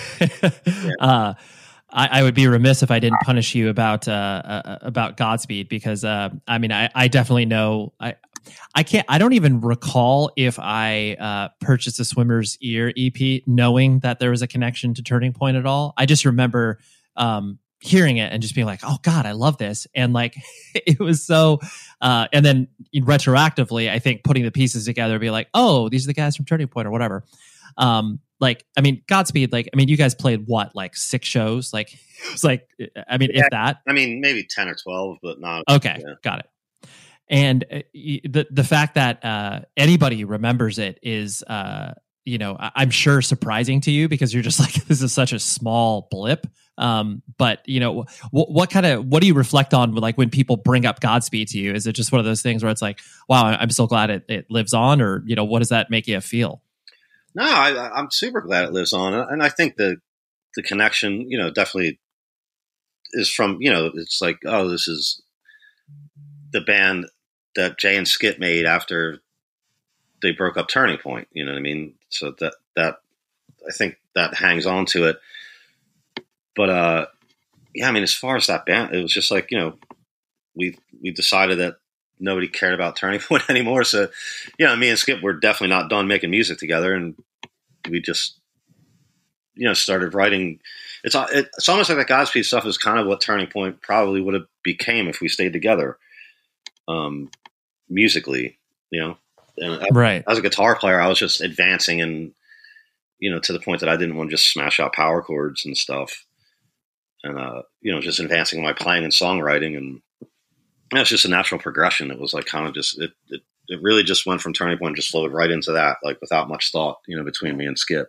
Speaker 6: Yeah. I would be remiss if I didn't punish you about Godspeed, because I mean, I definitely know I don't even recall if I purchased a Swimmer's Ear EP knowing that there was a connection to Turning Point at all. I just remember hearing it and just being like, oh God, I love this. And like, it was so, and then retroactively, I think putting the pieces together, be like, oh, these are the guys from Turning Point or whatever. Like, I mean, Godspeed, like, I mean, you guys played what, like 6 shows? Like, it was like, I mean, if that.
Speaker 7: I mean, maybe 10 or 12, but not.
Speaker 6: Okay,
Speaker 7: yeah.
Speaker 6: Got it. And the fact that anybody remembers it is, you know, I'm sure surprising to you, because you're just like, this is such a small blip. But you know, what do you reflect on, like when people bring up Godspeed to you? Is it just one of those things where it's like, wow, I'm so glad it lives on, or you know, what does that make you feel?
Speaker 7: No, I'm super glad it lives on, and I think the connection, you know, definitely is from, you know, it's like, oh, this is the band that Jay and Skip made after they broke up Turning Point. You know what I mean? So that I think that hangs on to it. But yeah, I mean, as far as that band, it was just like, you know, we decided that nobody cared about Turning Point anymore. So, you know, me and Skip were definitely not done making music together, and we just, you know, started writing. It's almost like that Godspeed stuff is kind of what Turning Point probably would have became if we stayed together, musically, you know. And
Speaker 6: right.
Speaker 7: As a guitar player, I was just advancing, and, you know, to the point that I didn't want to just smash out power chords and stuff, and you know, just advancing my playing and songwriting, and it's just a natural progression. It was like kind of just it really just went from Turning Point, just flowed right into that, like without much thought, you know, between me and Skip.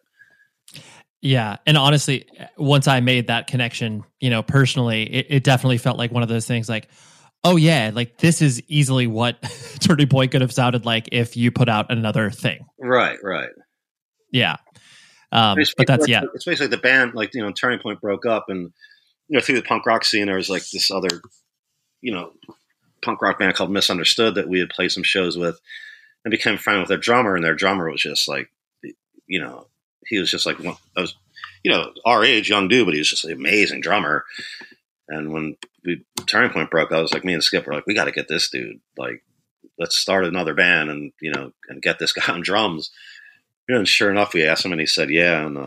Speaker 6: Yeah. And honestly, once I made that connection, you know, personally, it definitely felt like one of those things like, oh yeah, like this is easily what Turning Point could have sounded like if you put out another thing.
Speaker 7: Right.
Speaker 6: Yeah. But that's, yeah.
Speaker 7: It's basically the band, like, you know, Turning Point broke up, and, you know, through the punk rock scene, there was like this other, you know, punk rock band called Misunderstood that we had played some shows with, and became friends with their drummer, and their drummer was just like, you know, he was just like, I was, you know, our age, young dude, but he was just an amazing drummer. And when Turning Point broke, I was like, me and Skip were like, we got to get this dude, like, let's start another band, and, you know, and get this guy on drums. You know, and sure enough, we asked him, and he said, yeah. And,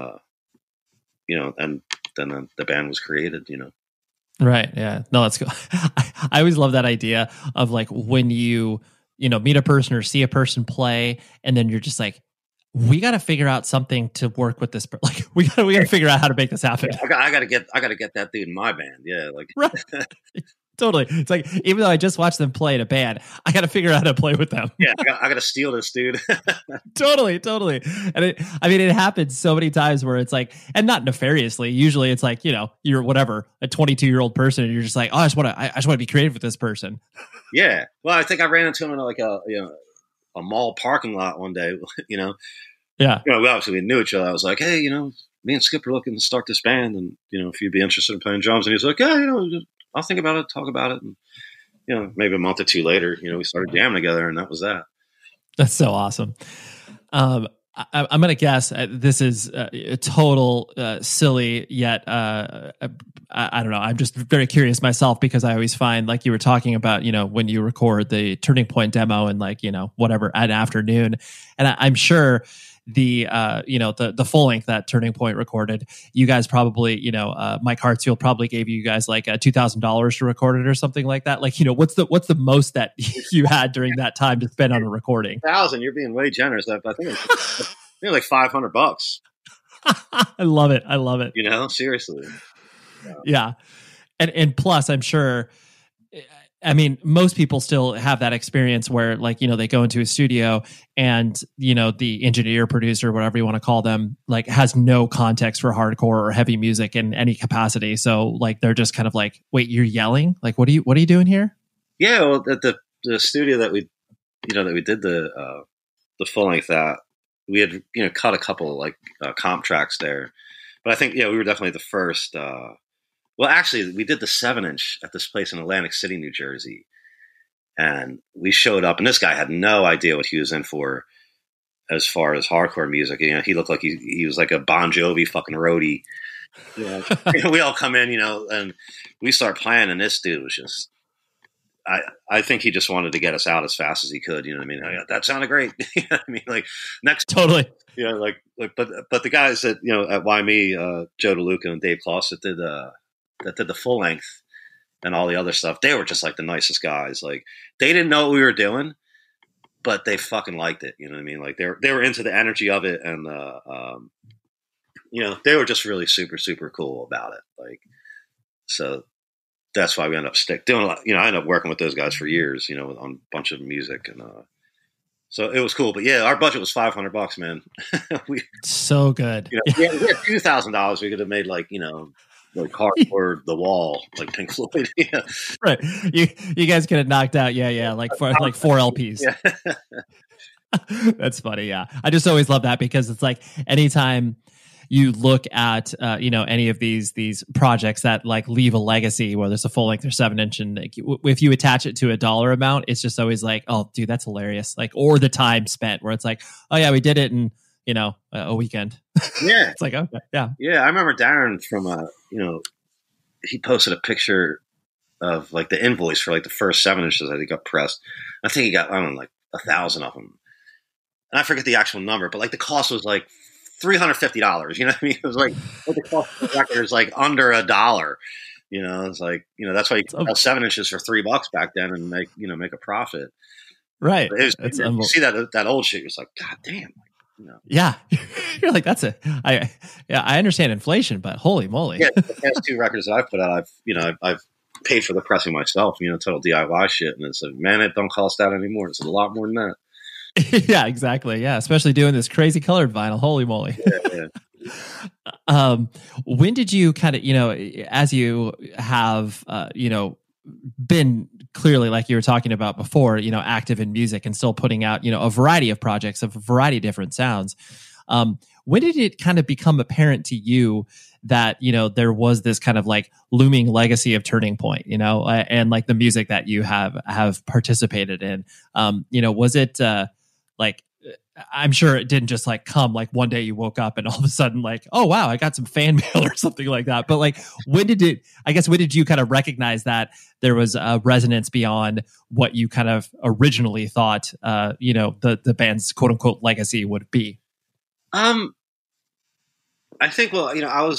Speaker 7: you know, and then the band was created, you know.
Speaker 6: Right. Yeah. No, that's cool. I always love that idea of like when you know, meet a person or see a person play, and then you're just like, we got to figure out something to work with this. Like we got to figure out how to make this happen.
Speaker 7: Yeah, I got to get that dude in my band. Yeah. Like,
Speaker 6: right. Totally. It's like, even though I just watched them play in a band, I got to figure out how to play with them.
Speaker 7: Yeah. I got to steal this dude.
Speaker 6: Totally. And it happens so many times where it's like, and not nefariously, usually it's like, you know, you're whatever, a 22-year-old person, and you're just like, oh, I just want to be creative with this person.
Speaker 7: Yeah. Well, I think I ran into him in like a mall parking lot one day, you know?
Speaker 6: Yeah.
Speaker 7: You know, we knew each other. I was like, hey, you know, me and Skip are looking to start this band, and, you know, if you'd be interested in playing drums. And he was like, yeah, you know, I'll think about it, talk about it. And, you know, maybe a month or two later, you know, we started jamming together, and that was that.
Speaker 6: That's so awesome. I'm going to guess this is a total silly, yet I don't know. I'm just very curious myself, because I always find, like you were talking about, you know, when you record the Turning Point demo and, like, you know, whatever at afternoon, and I'm sure the you know, the full length that Turning Point recorded, you guys probably, you know, Mike Hartsfield probably gave you guys like $2,000 to record it or something like that. Like, you know, what's the most that you had during that time to spend on a recording?
Speaker 7: 1,000. You're being way generous. I think it's like $500.
Speaker 6: I love it.
Speaker 7: You know, seriously.
Speaker 6: Yeah. And plus, I'm sure, I mean, most people still have that experience where, like, you know, they go into a studio and, you know, the engineer, producer, whatever you want to call them, like, has no context for hardcore or heavy music in any capacity. So, like, they're just kind of like, wait, you're yelling? Like, what are you doing here?
Speaker 7: Yeah. Well, at the studio that we did the full length at, we had, you know, cut a couple like comp tracks there, but I think, yeah, we were definitely the first, well, actually, we did the 7-inch at this place in Atlantic City, New Jersey. And we showed up, and this guy had no idea what he was in for as far as hardcore music. You know, he looked like he was like a Bon Jovi fucking roadie. You know, we all come in, you know, and we start playing, and this dude was just, I think he just wanted to get us out as fast as he could. You know what I mean? That sounded great. You know what I mean? Like, next.
Speaker 6: Totally.
Speaker 7: You know, like, but the guys that, you know, at YME, Joe DeLuca and Dave Kloss that did the full length and all the other stuff, they were just like the nicest guys. Like, they didn't know what we were doing, but they fucking liked it. You know what I mean? Like, they were into the energy of it, and you know, they were just really super, super cool about it. Like, so that's why we ended up doing a lot. You know, I ended up working with those guys for years, you know, on a bunch of music, and so it was cool. But yeah, our budget was $500, man.
Speaker 6: So good.
Speaker 7: You know, we had $2,000. We could have made, like, you know, like Hardcore The Wall, like Pink Floyd. Yeah.
Speaker 6: Right. You guys could have knocked out, like four LPs. Yeah. That's funny. Yeah. I just always love that, because it's like anytime, you look at any of these projects that like leave a legacy, whether it's a full length or 7-inch, and like, if you attach it to a dollar amount, it's just always like, oh dude, that's hilarious. Like, or the time spent where it's like, oh yeah, we did it in a weekend.
Speaker 7: Yeah.
Speaker 6: It's like, okay, yeah.
Speaker 7: I remember Darren from he posted a picture of like the invoice for like the first 7 inches that he got pressed. I think he got, I don't know, like 1,000 of them. And I forget the actual number, but like the cost was like $350. You know what I mean? It was like what the cost of the record is like under $1. It's like, that's why you could sell 7 inches for $3 back then and make a profit.
Speaker 6: Right.
Speaker 7: You see that old shit, you're just like, God damn.
Speaker 6: Yeah. You're like, I understand inflation, but holy moly.
Speaker 7: Yeah. The past 2 records that I've put out, I've paid for the pressing myself, total DIY shit. And it's like, man, it don't cost that anymore. It's a lot more than that.
Speaker 6: Yeah, exactly. Yeah. Especially doing this crazy colored vinyl. Holy moly.
Speaker 7: Yeah.
Speaker 6: When did you kind of, as you have, been clearly, like you were talking about before, active in music and still putting out, a variety of projects of a variety of different sounds. When did it kind of become apparent to you that, there was this kind of like looming legacy of Turning Point, and like the music that you have participated in? Was it like, I'm sure it didn't just like come like one day you woke up and all of a sudden like, oh wow, I got some fan mail or something like that. But like, when did you kind of recognize that there was a resonance beyond what you kind of originally thought, the band's quote unquote legacy would be?
Speaker 7: I think, I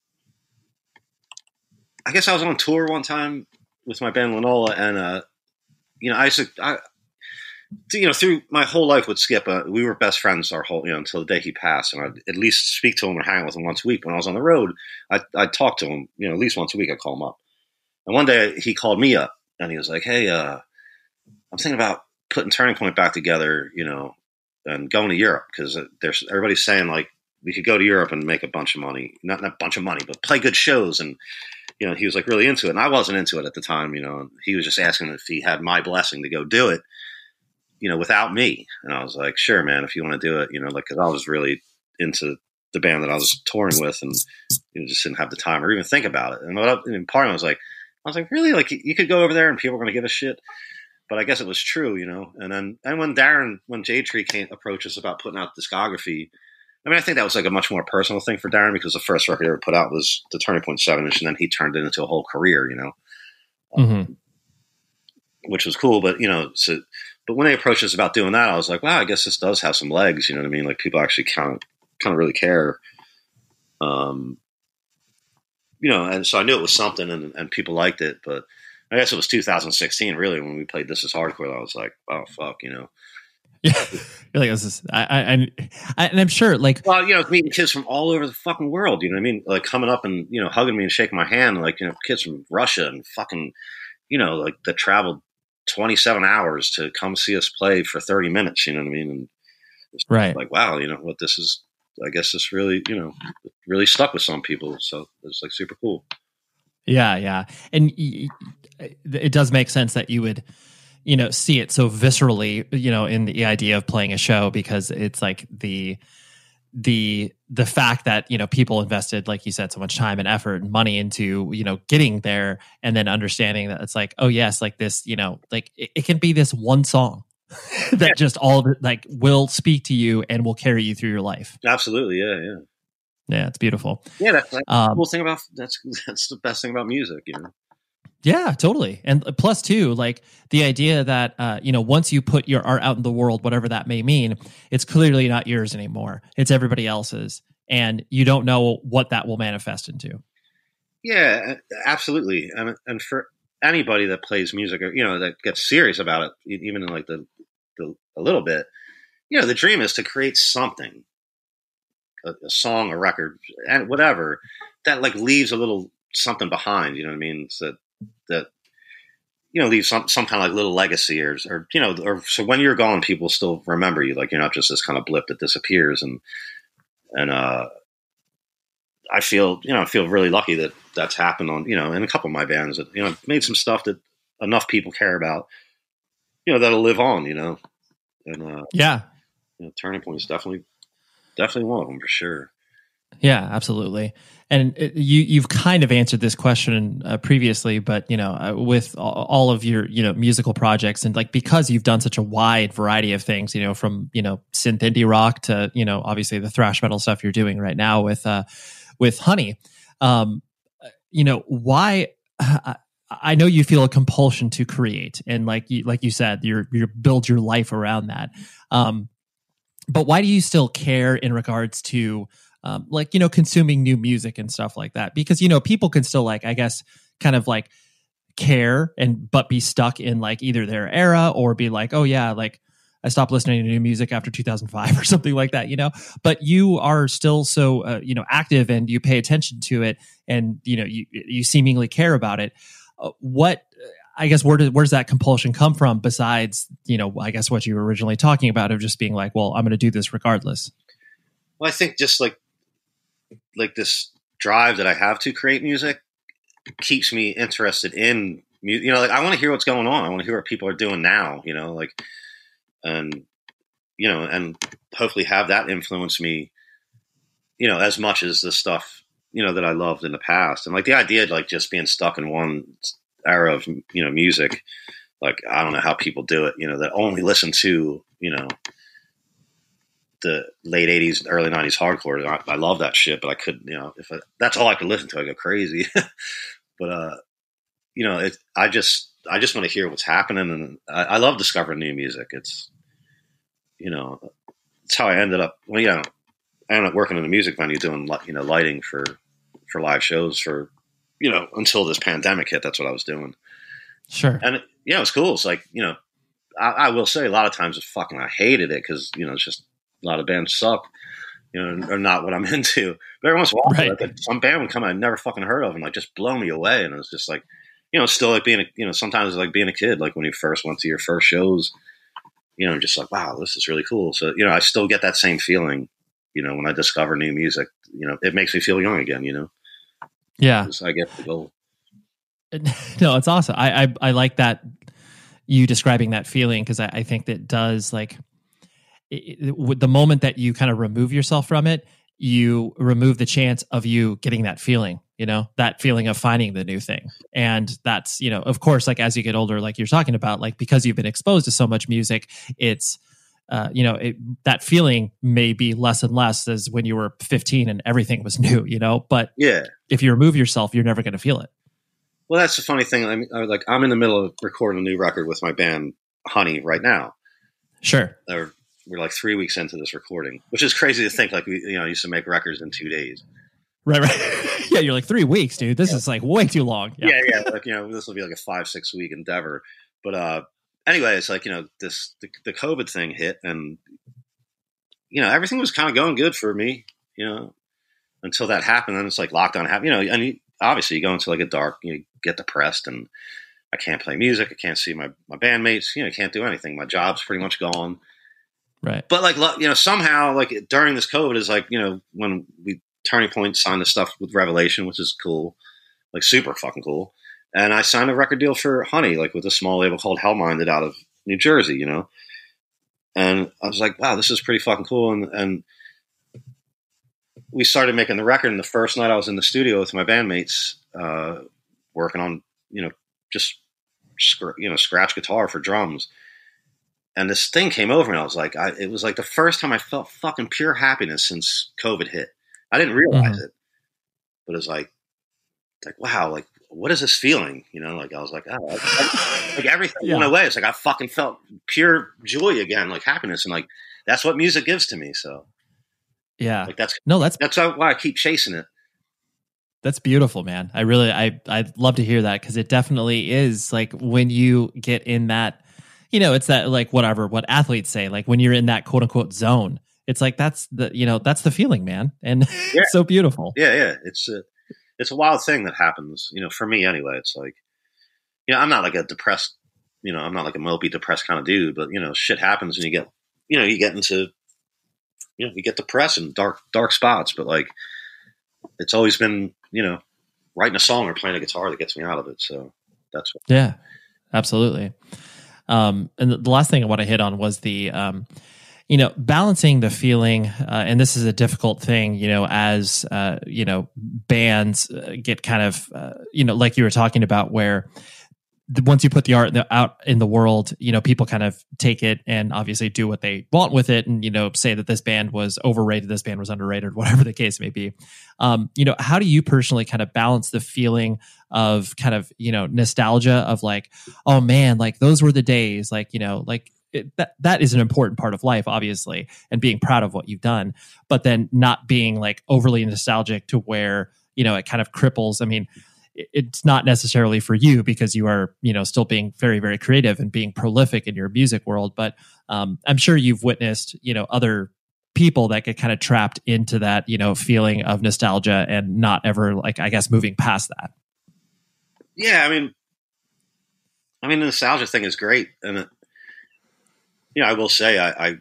Speaker 7: guess I was on tour one time with my band Lanola, and through my whole life with Skip, we were best friends our whole, until the day he passed. And I'd at least speak to him or hang out with him once a week. When I was on the road, I'd talk to him, at least once a week. I'd call him up. And one day he called me up and he was like, hey, I'm thinking about putting Turning Point back together, and going to Europe. Cause everybody's saying like, we could go to Europe and make a bunch of money, not a bunch of money, but play good shows. And, he was like really into it. And I wasn't into it at the time, and he was just asking if he had my blessing to go do it, without me. And I was like, sure, man, if you want to do it, cause I was really into the band that I was touring with and, just didn't have the time or even think about it. And part of it was like, really? Like you could go over there and people are going to give a shit. But I guess it was true, and when Jade Tree approached us about putting out discography, I think that was like a much more personal thing for Darren, because the first record he ever put out was the Turning Point 7-inch, and then he turned it into a whole career, which was cool. But, but when they approached us about doing that, I was like, wow, I guess this does have some legs. You know what I mean? Like people actually kind of really care. And so I knew it was something and people liked it, but I guess it was 2016 really when we played This Is Hardcore. I was like, oh fuck,
Speaker 6: Yeah. You're like, this is, and I'm sure like,
Speaker 7: well, meeting kids from all over the fucking world, you know what I mean? Like coming up and, hugging me and shaking my hand, like, kids from Russia and fucking, like that traveled 27 hours to come see us play for 30 minutes, you know what I mean? And
Speaker 6: right.
Speaker 7: Like, wow, what this is, I guess this really, really stuck with some people. So it's like super cool.
Speaker 6: Yeah. Yeah. And it does make sense that you would, see it so viscerally, in the idea of playing a show, because it's like the fact that, people invested, like you said, so much time and effort and money into, getting there, and then understanding that it's like, oh yes, like this, like it can be this one song that just all of it like will speak to you and will carry you through your life.
Speaker 7: Absolutely. Yeah. Yeah.
Speaker 6: Yeah. It's beautiful.
Speaker 7: Yeah. That's like the cool thing about, that's the best thing about music,
Speaker 6: Yeah, totally. And plus too, like the idea that, once you put your art out in the world, whatever that may mean, it's clearly not yours anymore. It's everybody else's. And you don't know what that will manifest into.
Speaker 7: Yeah, absolutely. And for anybody that plays music or, that gets serious about it, even in like a little bit, the dream is to create something, a song, a record, and whatever that like leaves a little something behind, you know what I mean? So that leave some kind of like little legacy or so when you're gone, people still remember you. Like you're not just this kind of blip that disappears. And I feel really lucky that that's happened on, in a couple of my bands that, made some stuff that enough people care about, that'll live on, and
Speaker 6: yeah.
Speaker 7: Turning Point is definitely one of them for sure.
Speaker 6: Yeah, absolutely. And you've kind of answered this question previously, but with all of your musical projects, and like because you've done such a wide variety of things, from synth indie rock to obviously the thrash metal stuff you're doing right now with Honey, why? I know you feel a compulsion to create, and like you said, you build your life around that. But why do you still care in regards to consuming new music and stuff like that? Because, people can still I guess kind of care but be stuck in either their era or be like, oh yeah, I stopped listening to new music after 2005 or something like that, but you are still so, active and you pay attention to it and, you seemingly care about it. I guess where does that compulsion come from besides, I guess what you were originally talking about of just being like, well, I'm going to do this regardless?
Speaker 7: Well, I think just like this drive that I have to create music keeps me interested in music. I want to hear what's going on. I want to hear what people are doing now, and hopefully have that influence me, as much as the stuff, that I loved in the past. And the idea of just being stuck in one era of, music, I don't know how people do it, that only listen to, the late 80s, early 90s hardcore. I love that shit, but I couldn't, that's all I could listen to, I go crazy. But, I just want to hear what's happening. And I love discovering new music. It's, it's how I ended up. Well, I ended up working in a music venue doing, lighting for live shows for, until this pandemic hit. That's what I was doing.
Speaker 6: Sure.
Speaker 7: And it's cool. It's I will say a lot of times I hated it because, it's just a lot of bands suck, are not what I'm into. But every once in a while,
Speaker 6: right.
Speaker 7: Some band would come I never fucking heard of and just blow me away. And it was just still being sometimes it's like being a kid, when you first went to your first shows, just wow, this is really cool. So, I still get that same feeling, when I discover new music, it makes me feel young again,
Speaker 6: Yeah.
Speaker 7: I get the goal.
Speaker 6: No, it's awesome. I like that you describing that feeling because I think that does with the moment that you kind of remove yourself from it, you remove the chance of you getting that feeling, that feeling of finding the new thing. And that's, of course, as you get older, you're talking about, because you've been exposed to so much music, it's, that feeling may be less and less as when you were 15 and everything was new, but
Speaker 7: yeah,
Speaker 6: if you remove yourself, you're never going to feel it.
Speaker 7: Well, that's the funny thing. I mean, I'm in the middle of recording a new record with my band Honey right now.
Speaker 6: Sure.
Speaker 7: We're 3 weeks into this recording, which is crazy to think. We, used to make records in 2 days.
Speaker 6: Right. Yeah, you're 3 weeks, dude. This is way too long.
Speaker 7: Yeah. This will be a 5-6 week endeavor. But anyway, it's this the COVID thing hit, and everything was kind of going good for me, until that happened. And it's lockdown happened, and obviously you go into a dark, you get depressed, and I can't play music, I can't see my bandmates, can't do anything. My job's pretty much gone.
Speaker 6: Right.
Speaker 7: But somehow during this COVID is when we Turning Point signed the stuff with Revelation, which is cool, super fucking cool. And I signed a record deal for Honey, with a small label called Hellminded out of New Jersey, And I was like, wow, this is pretty fucking cool. And we started making the record. And the first night I was in the studio with my bandmates, working on, just scratch guitar for drums. And this thing came over me. I was it was the first time I felt fucking pure happiness since COVID hit. I didn't realize it, but it was wow, what is this feeling? I was oh, everything went away. It's I fucking felt pure joy again, happiness. And that's what music gives to me. So
Speaker 6: yeah,
Speaker 7: that's why I keep chasing it.
Speaker 6: That's beautiful, man. I'd love to hear that. Cause it definitely is when you get in that, it's that what athletes say, when you're in that quote unquote zone, it's that's the feeling, man. And it's so beautiful.
Speaker 7: Yeah. It's a wild thing that happens, for me anyway. It's I'm not a depressed, I'm not a mopey depressed kind of dude, but shit happens and you get into, you get depressed in dark spots, but it's always been, writing a song or playing a guitar that gets me out of it. So that's what.
Speaker 6: Yeah, absolutely. And the last thing I want to hit on was the, balancing the feeling, and this is a difficult thing, as, bands get kind of, like you were talking about, where once you put the art out in the world, people kind of take it and obviously do what they want with it and, say that this band was overrated, this band was underrated, whatever the case may be. How do you personally kind of balance the feeling of kind of, nostalgia of like, oh man, like those were the days, like, that is an important part of life, obviously, and being proud of what you've done, but then not being like overly nostalgic to where, it kind of cripples. I mean, it's not necessarily for you because you are, still being very, very creative and being prolific in your music world. But I'm sure you've witnessed, other people that get kind of trapped into that, feeling of nostalgia and not ever, like, I guess, moving past that.
Speaker 7: Yeah. I mean, the nostalgia thing is great. And, I will say I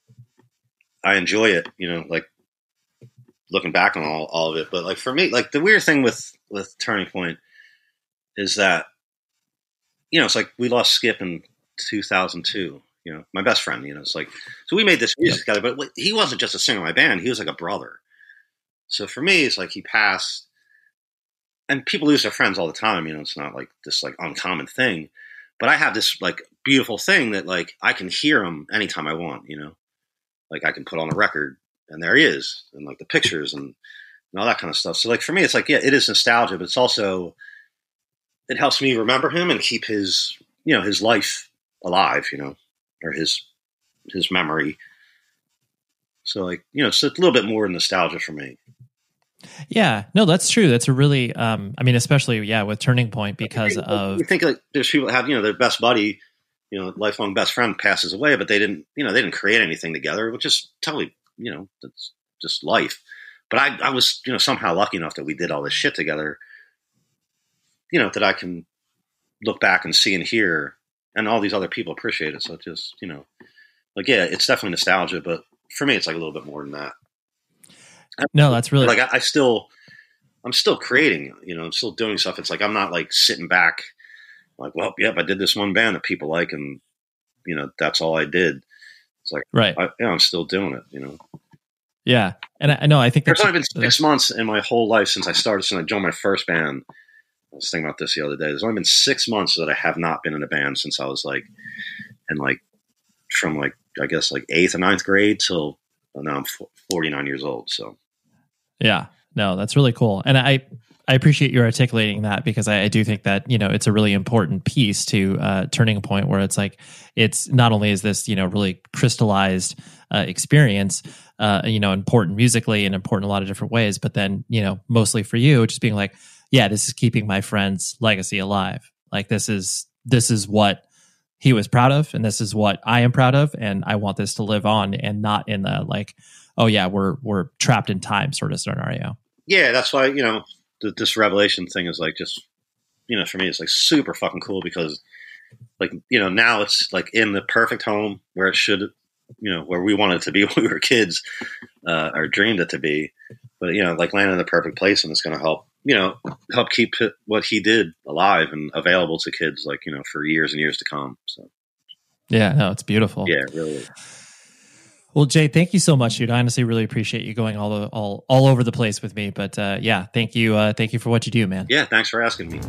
Speaker 7: enjoy it, like looking back on all of it. But like for me, like the weird thing with Turning Point is that, it's like we lost Skip in 2002, my best friend, it's like, so we made this music together, but he wasn't just a singer in my band. He was like a brother. So for me, it's like he passed, and people lose their friends all the time. It's not like this like uncommon thing, but I have this like beautiful thing that like I can hear him anytime I want, like I can put on a record and there he is, and like the pictures and all that kind of stuff. So like for me, it's like, yeah, it is nostalgia, but it's also, it helps me remember him and keep his, his life alive, or his memory. So like, it's a little bit more nostalgia for me.
Speaker 6: Yeah, no, that's true. That's a really, especially, with Turning Point, because
Speaker 7: you think like there's people that have, their best buddy, lifelong best friend passes away, but they didn't create anything together, which is totally, that's just life. But I was, somehow lucky enough that we did all this shit together, that I can look back and see and hear, and all these other people appreciate it. So it just, like, yeah, it's definitely nostalgia, but for me, it's like a little bit more than that.
Speaker 6: No, that's really
Speaker 7: like, I'm still creating, I'm still doing stuff. It's like, I'm not like sitting back like, well, yep, I did this one band that people like, and, that's all I did. It's like,
Speaker 6: right.
Speaker 7: I'm still doing it,
Speaker 6: Yeah. And I know, I think
Speaker 7: there's only been 6 months in my whole life since I joined my first band. I was thinking about this the other day. There's only been 6 months that I have not been in a band since I was like, from like, I guess like 8th or 9th grade till now I'm 49 years old. So.
Speaker 6: Yeah, no, that's really cool. And I appreciate you articulating that, because I do think that, it's a really important piece to Turning Point, where it's like, it's not only is this, really crystallized experience, important musically and important in a lot of different ways, but then, mostly for you, just being like, yeah, this is keeping my friend's legacy alive. Like this is what he was proud of, and this is what I am proud of, and I want this to live on, and not in the like, oh yeah, we're trapped in time sort of scenario.
Speaker 7: Yeah, that's why, this Revelation thing is like, just, for me, it's like super fucking cool, because like, now it's like in the perfect home where it should, where we wanted it to be when we were kids, or dreamed it to be, but, like landing in the perfect place, and it's going to help keep what he did alive and available to kids, like, for years and years to come. So. Yeah,
Speaker 6: no, it's beautiful.
Speaker 7: Yeah, it really is.
Speaker 6: Well, Jay, thank you so much, dude. I honestly really appreciate you going all over the place with me. But yeah, thank you for what you do, man.
Speaker 7: Yeah, thanks for asking me.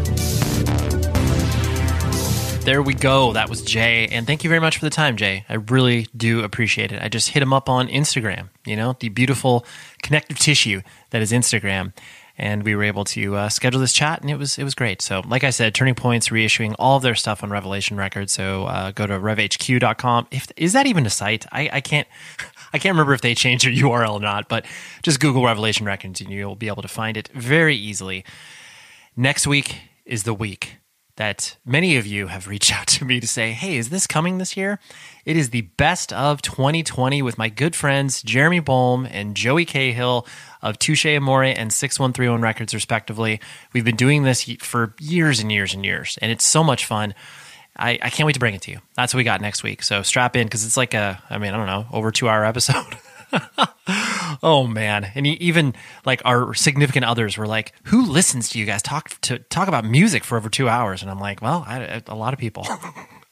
Speaker 5: There we go. That was Jay. And thank you very much for the time, Jay. I really do appreciate it. I just hit him up on Instagram, the beautiful connective tissue that is Instagram. And we were able to schedule this chat, and it was great. So like I said, Turning Point's reissuing all of their stuff on Revelation Records. So go to revhq.com. Is that even a site? I can't remember if they changed their URL or not, but just Google Revelation Records and you'll be able to find it very easily. Next week is the week that many of you have reached out to me to say, hey, is this coming this year? It is the best of 2020 with my good friends Jeremy Boehm and Joey Cahill of Touche Amore and 6131 Records, respectively. We've been doing this for years and years and years, and it's so much fun. I can't wait to bring it to you. That's what we got next week. So strap in, because it's like over 2-hour episode. Oh man. And even like our significant others were like, who listens to you guys talk about music for over 2 hours? And I'm like, well, a lot of people.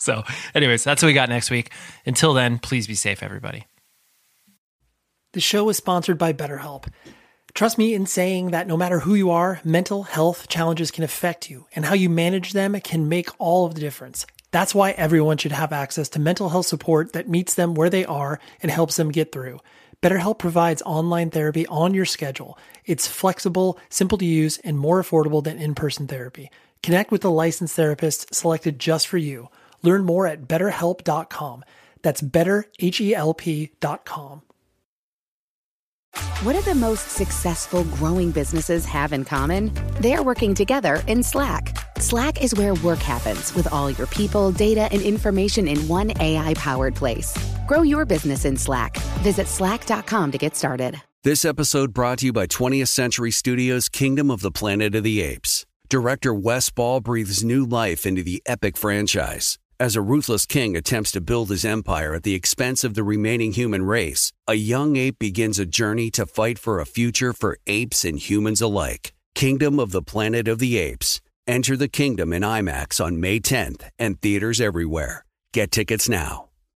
Speaker 5: So anyways, that's what we got next week. Until then, please be safe, everybody.
Speaker 8: The show is sponsored by BetterHelp. Trust me in saying that no matter who you are, mental health challenges can affect you, and how you manage them can make all of the difference. That's why everyone should have access to mental health support that meets them where they are and helps them get through. BetterHelp provides online therapy on your schedule. It's flexible, simple to use, and more affordable than in-person therapy. Connect with a licensed therapist selected just for you. Learn more at betterhelp.com. That's betterhelp.com.
Speaker 11: What do the most successful growing businesses have in common? They're working together in Slack. Slack is where work happens, with all your people, data, and information in one AI-powered place. Grow your business in Slack. Visit slack.com to get started.
Speaker 12: This episode brought to you by 20th Century Studios' Kingdom of the Planet of the Apes. Director Wes Ball breathes new life into the epic franchise. As a ruthless king attempts to build his empire at the expense of the remaining human race, a young ape begins a journey to fight for a future for apes and humans alike. Kingdom of the Planet of the Apes. Enter the kingdom in IMAX on May 10th and theaters everywhere. Get tickets now.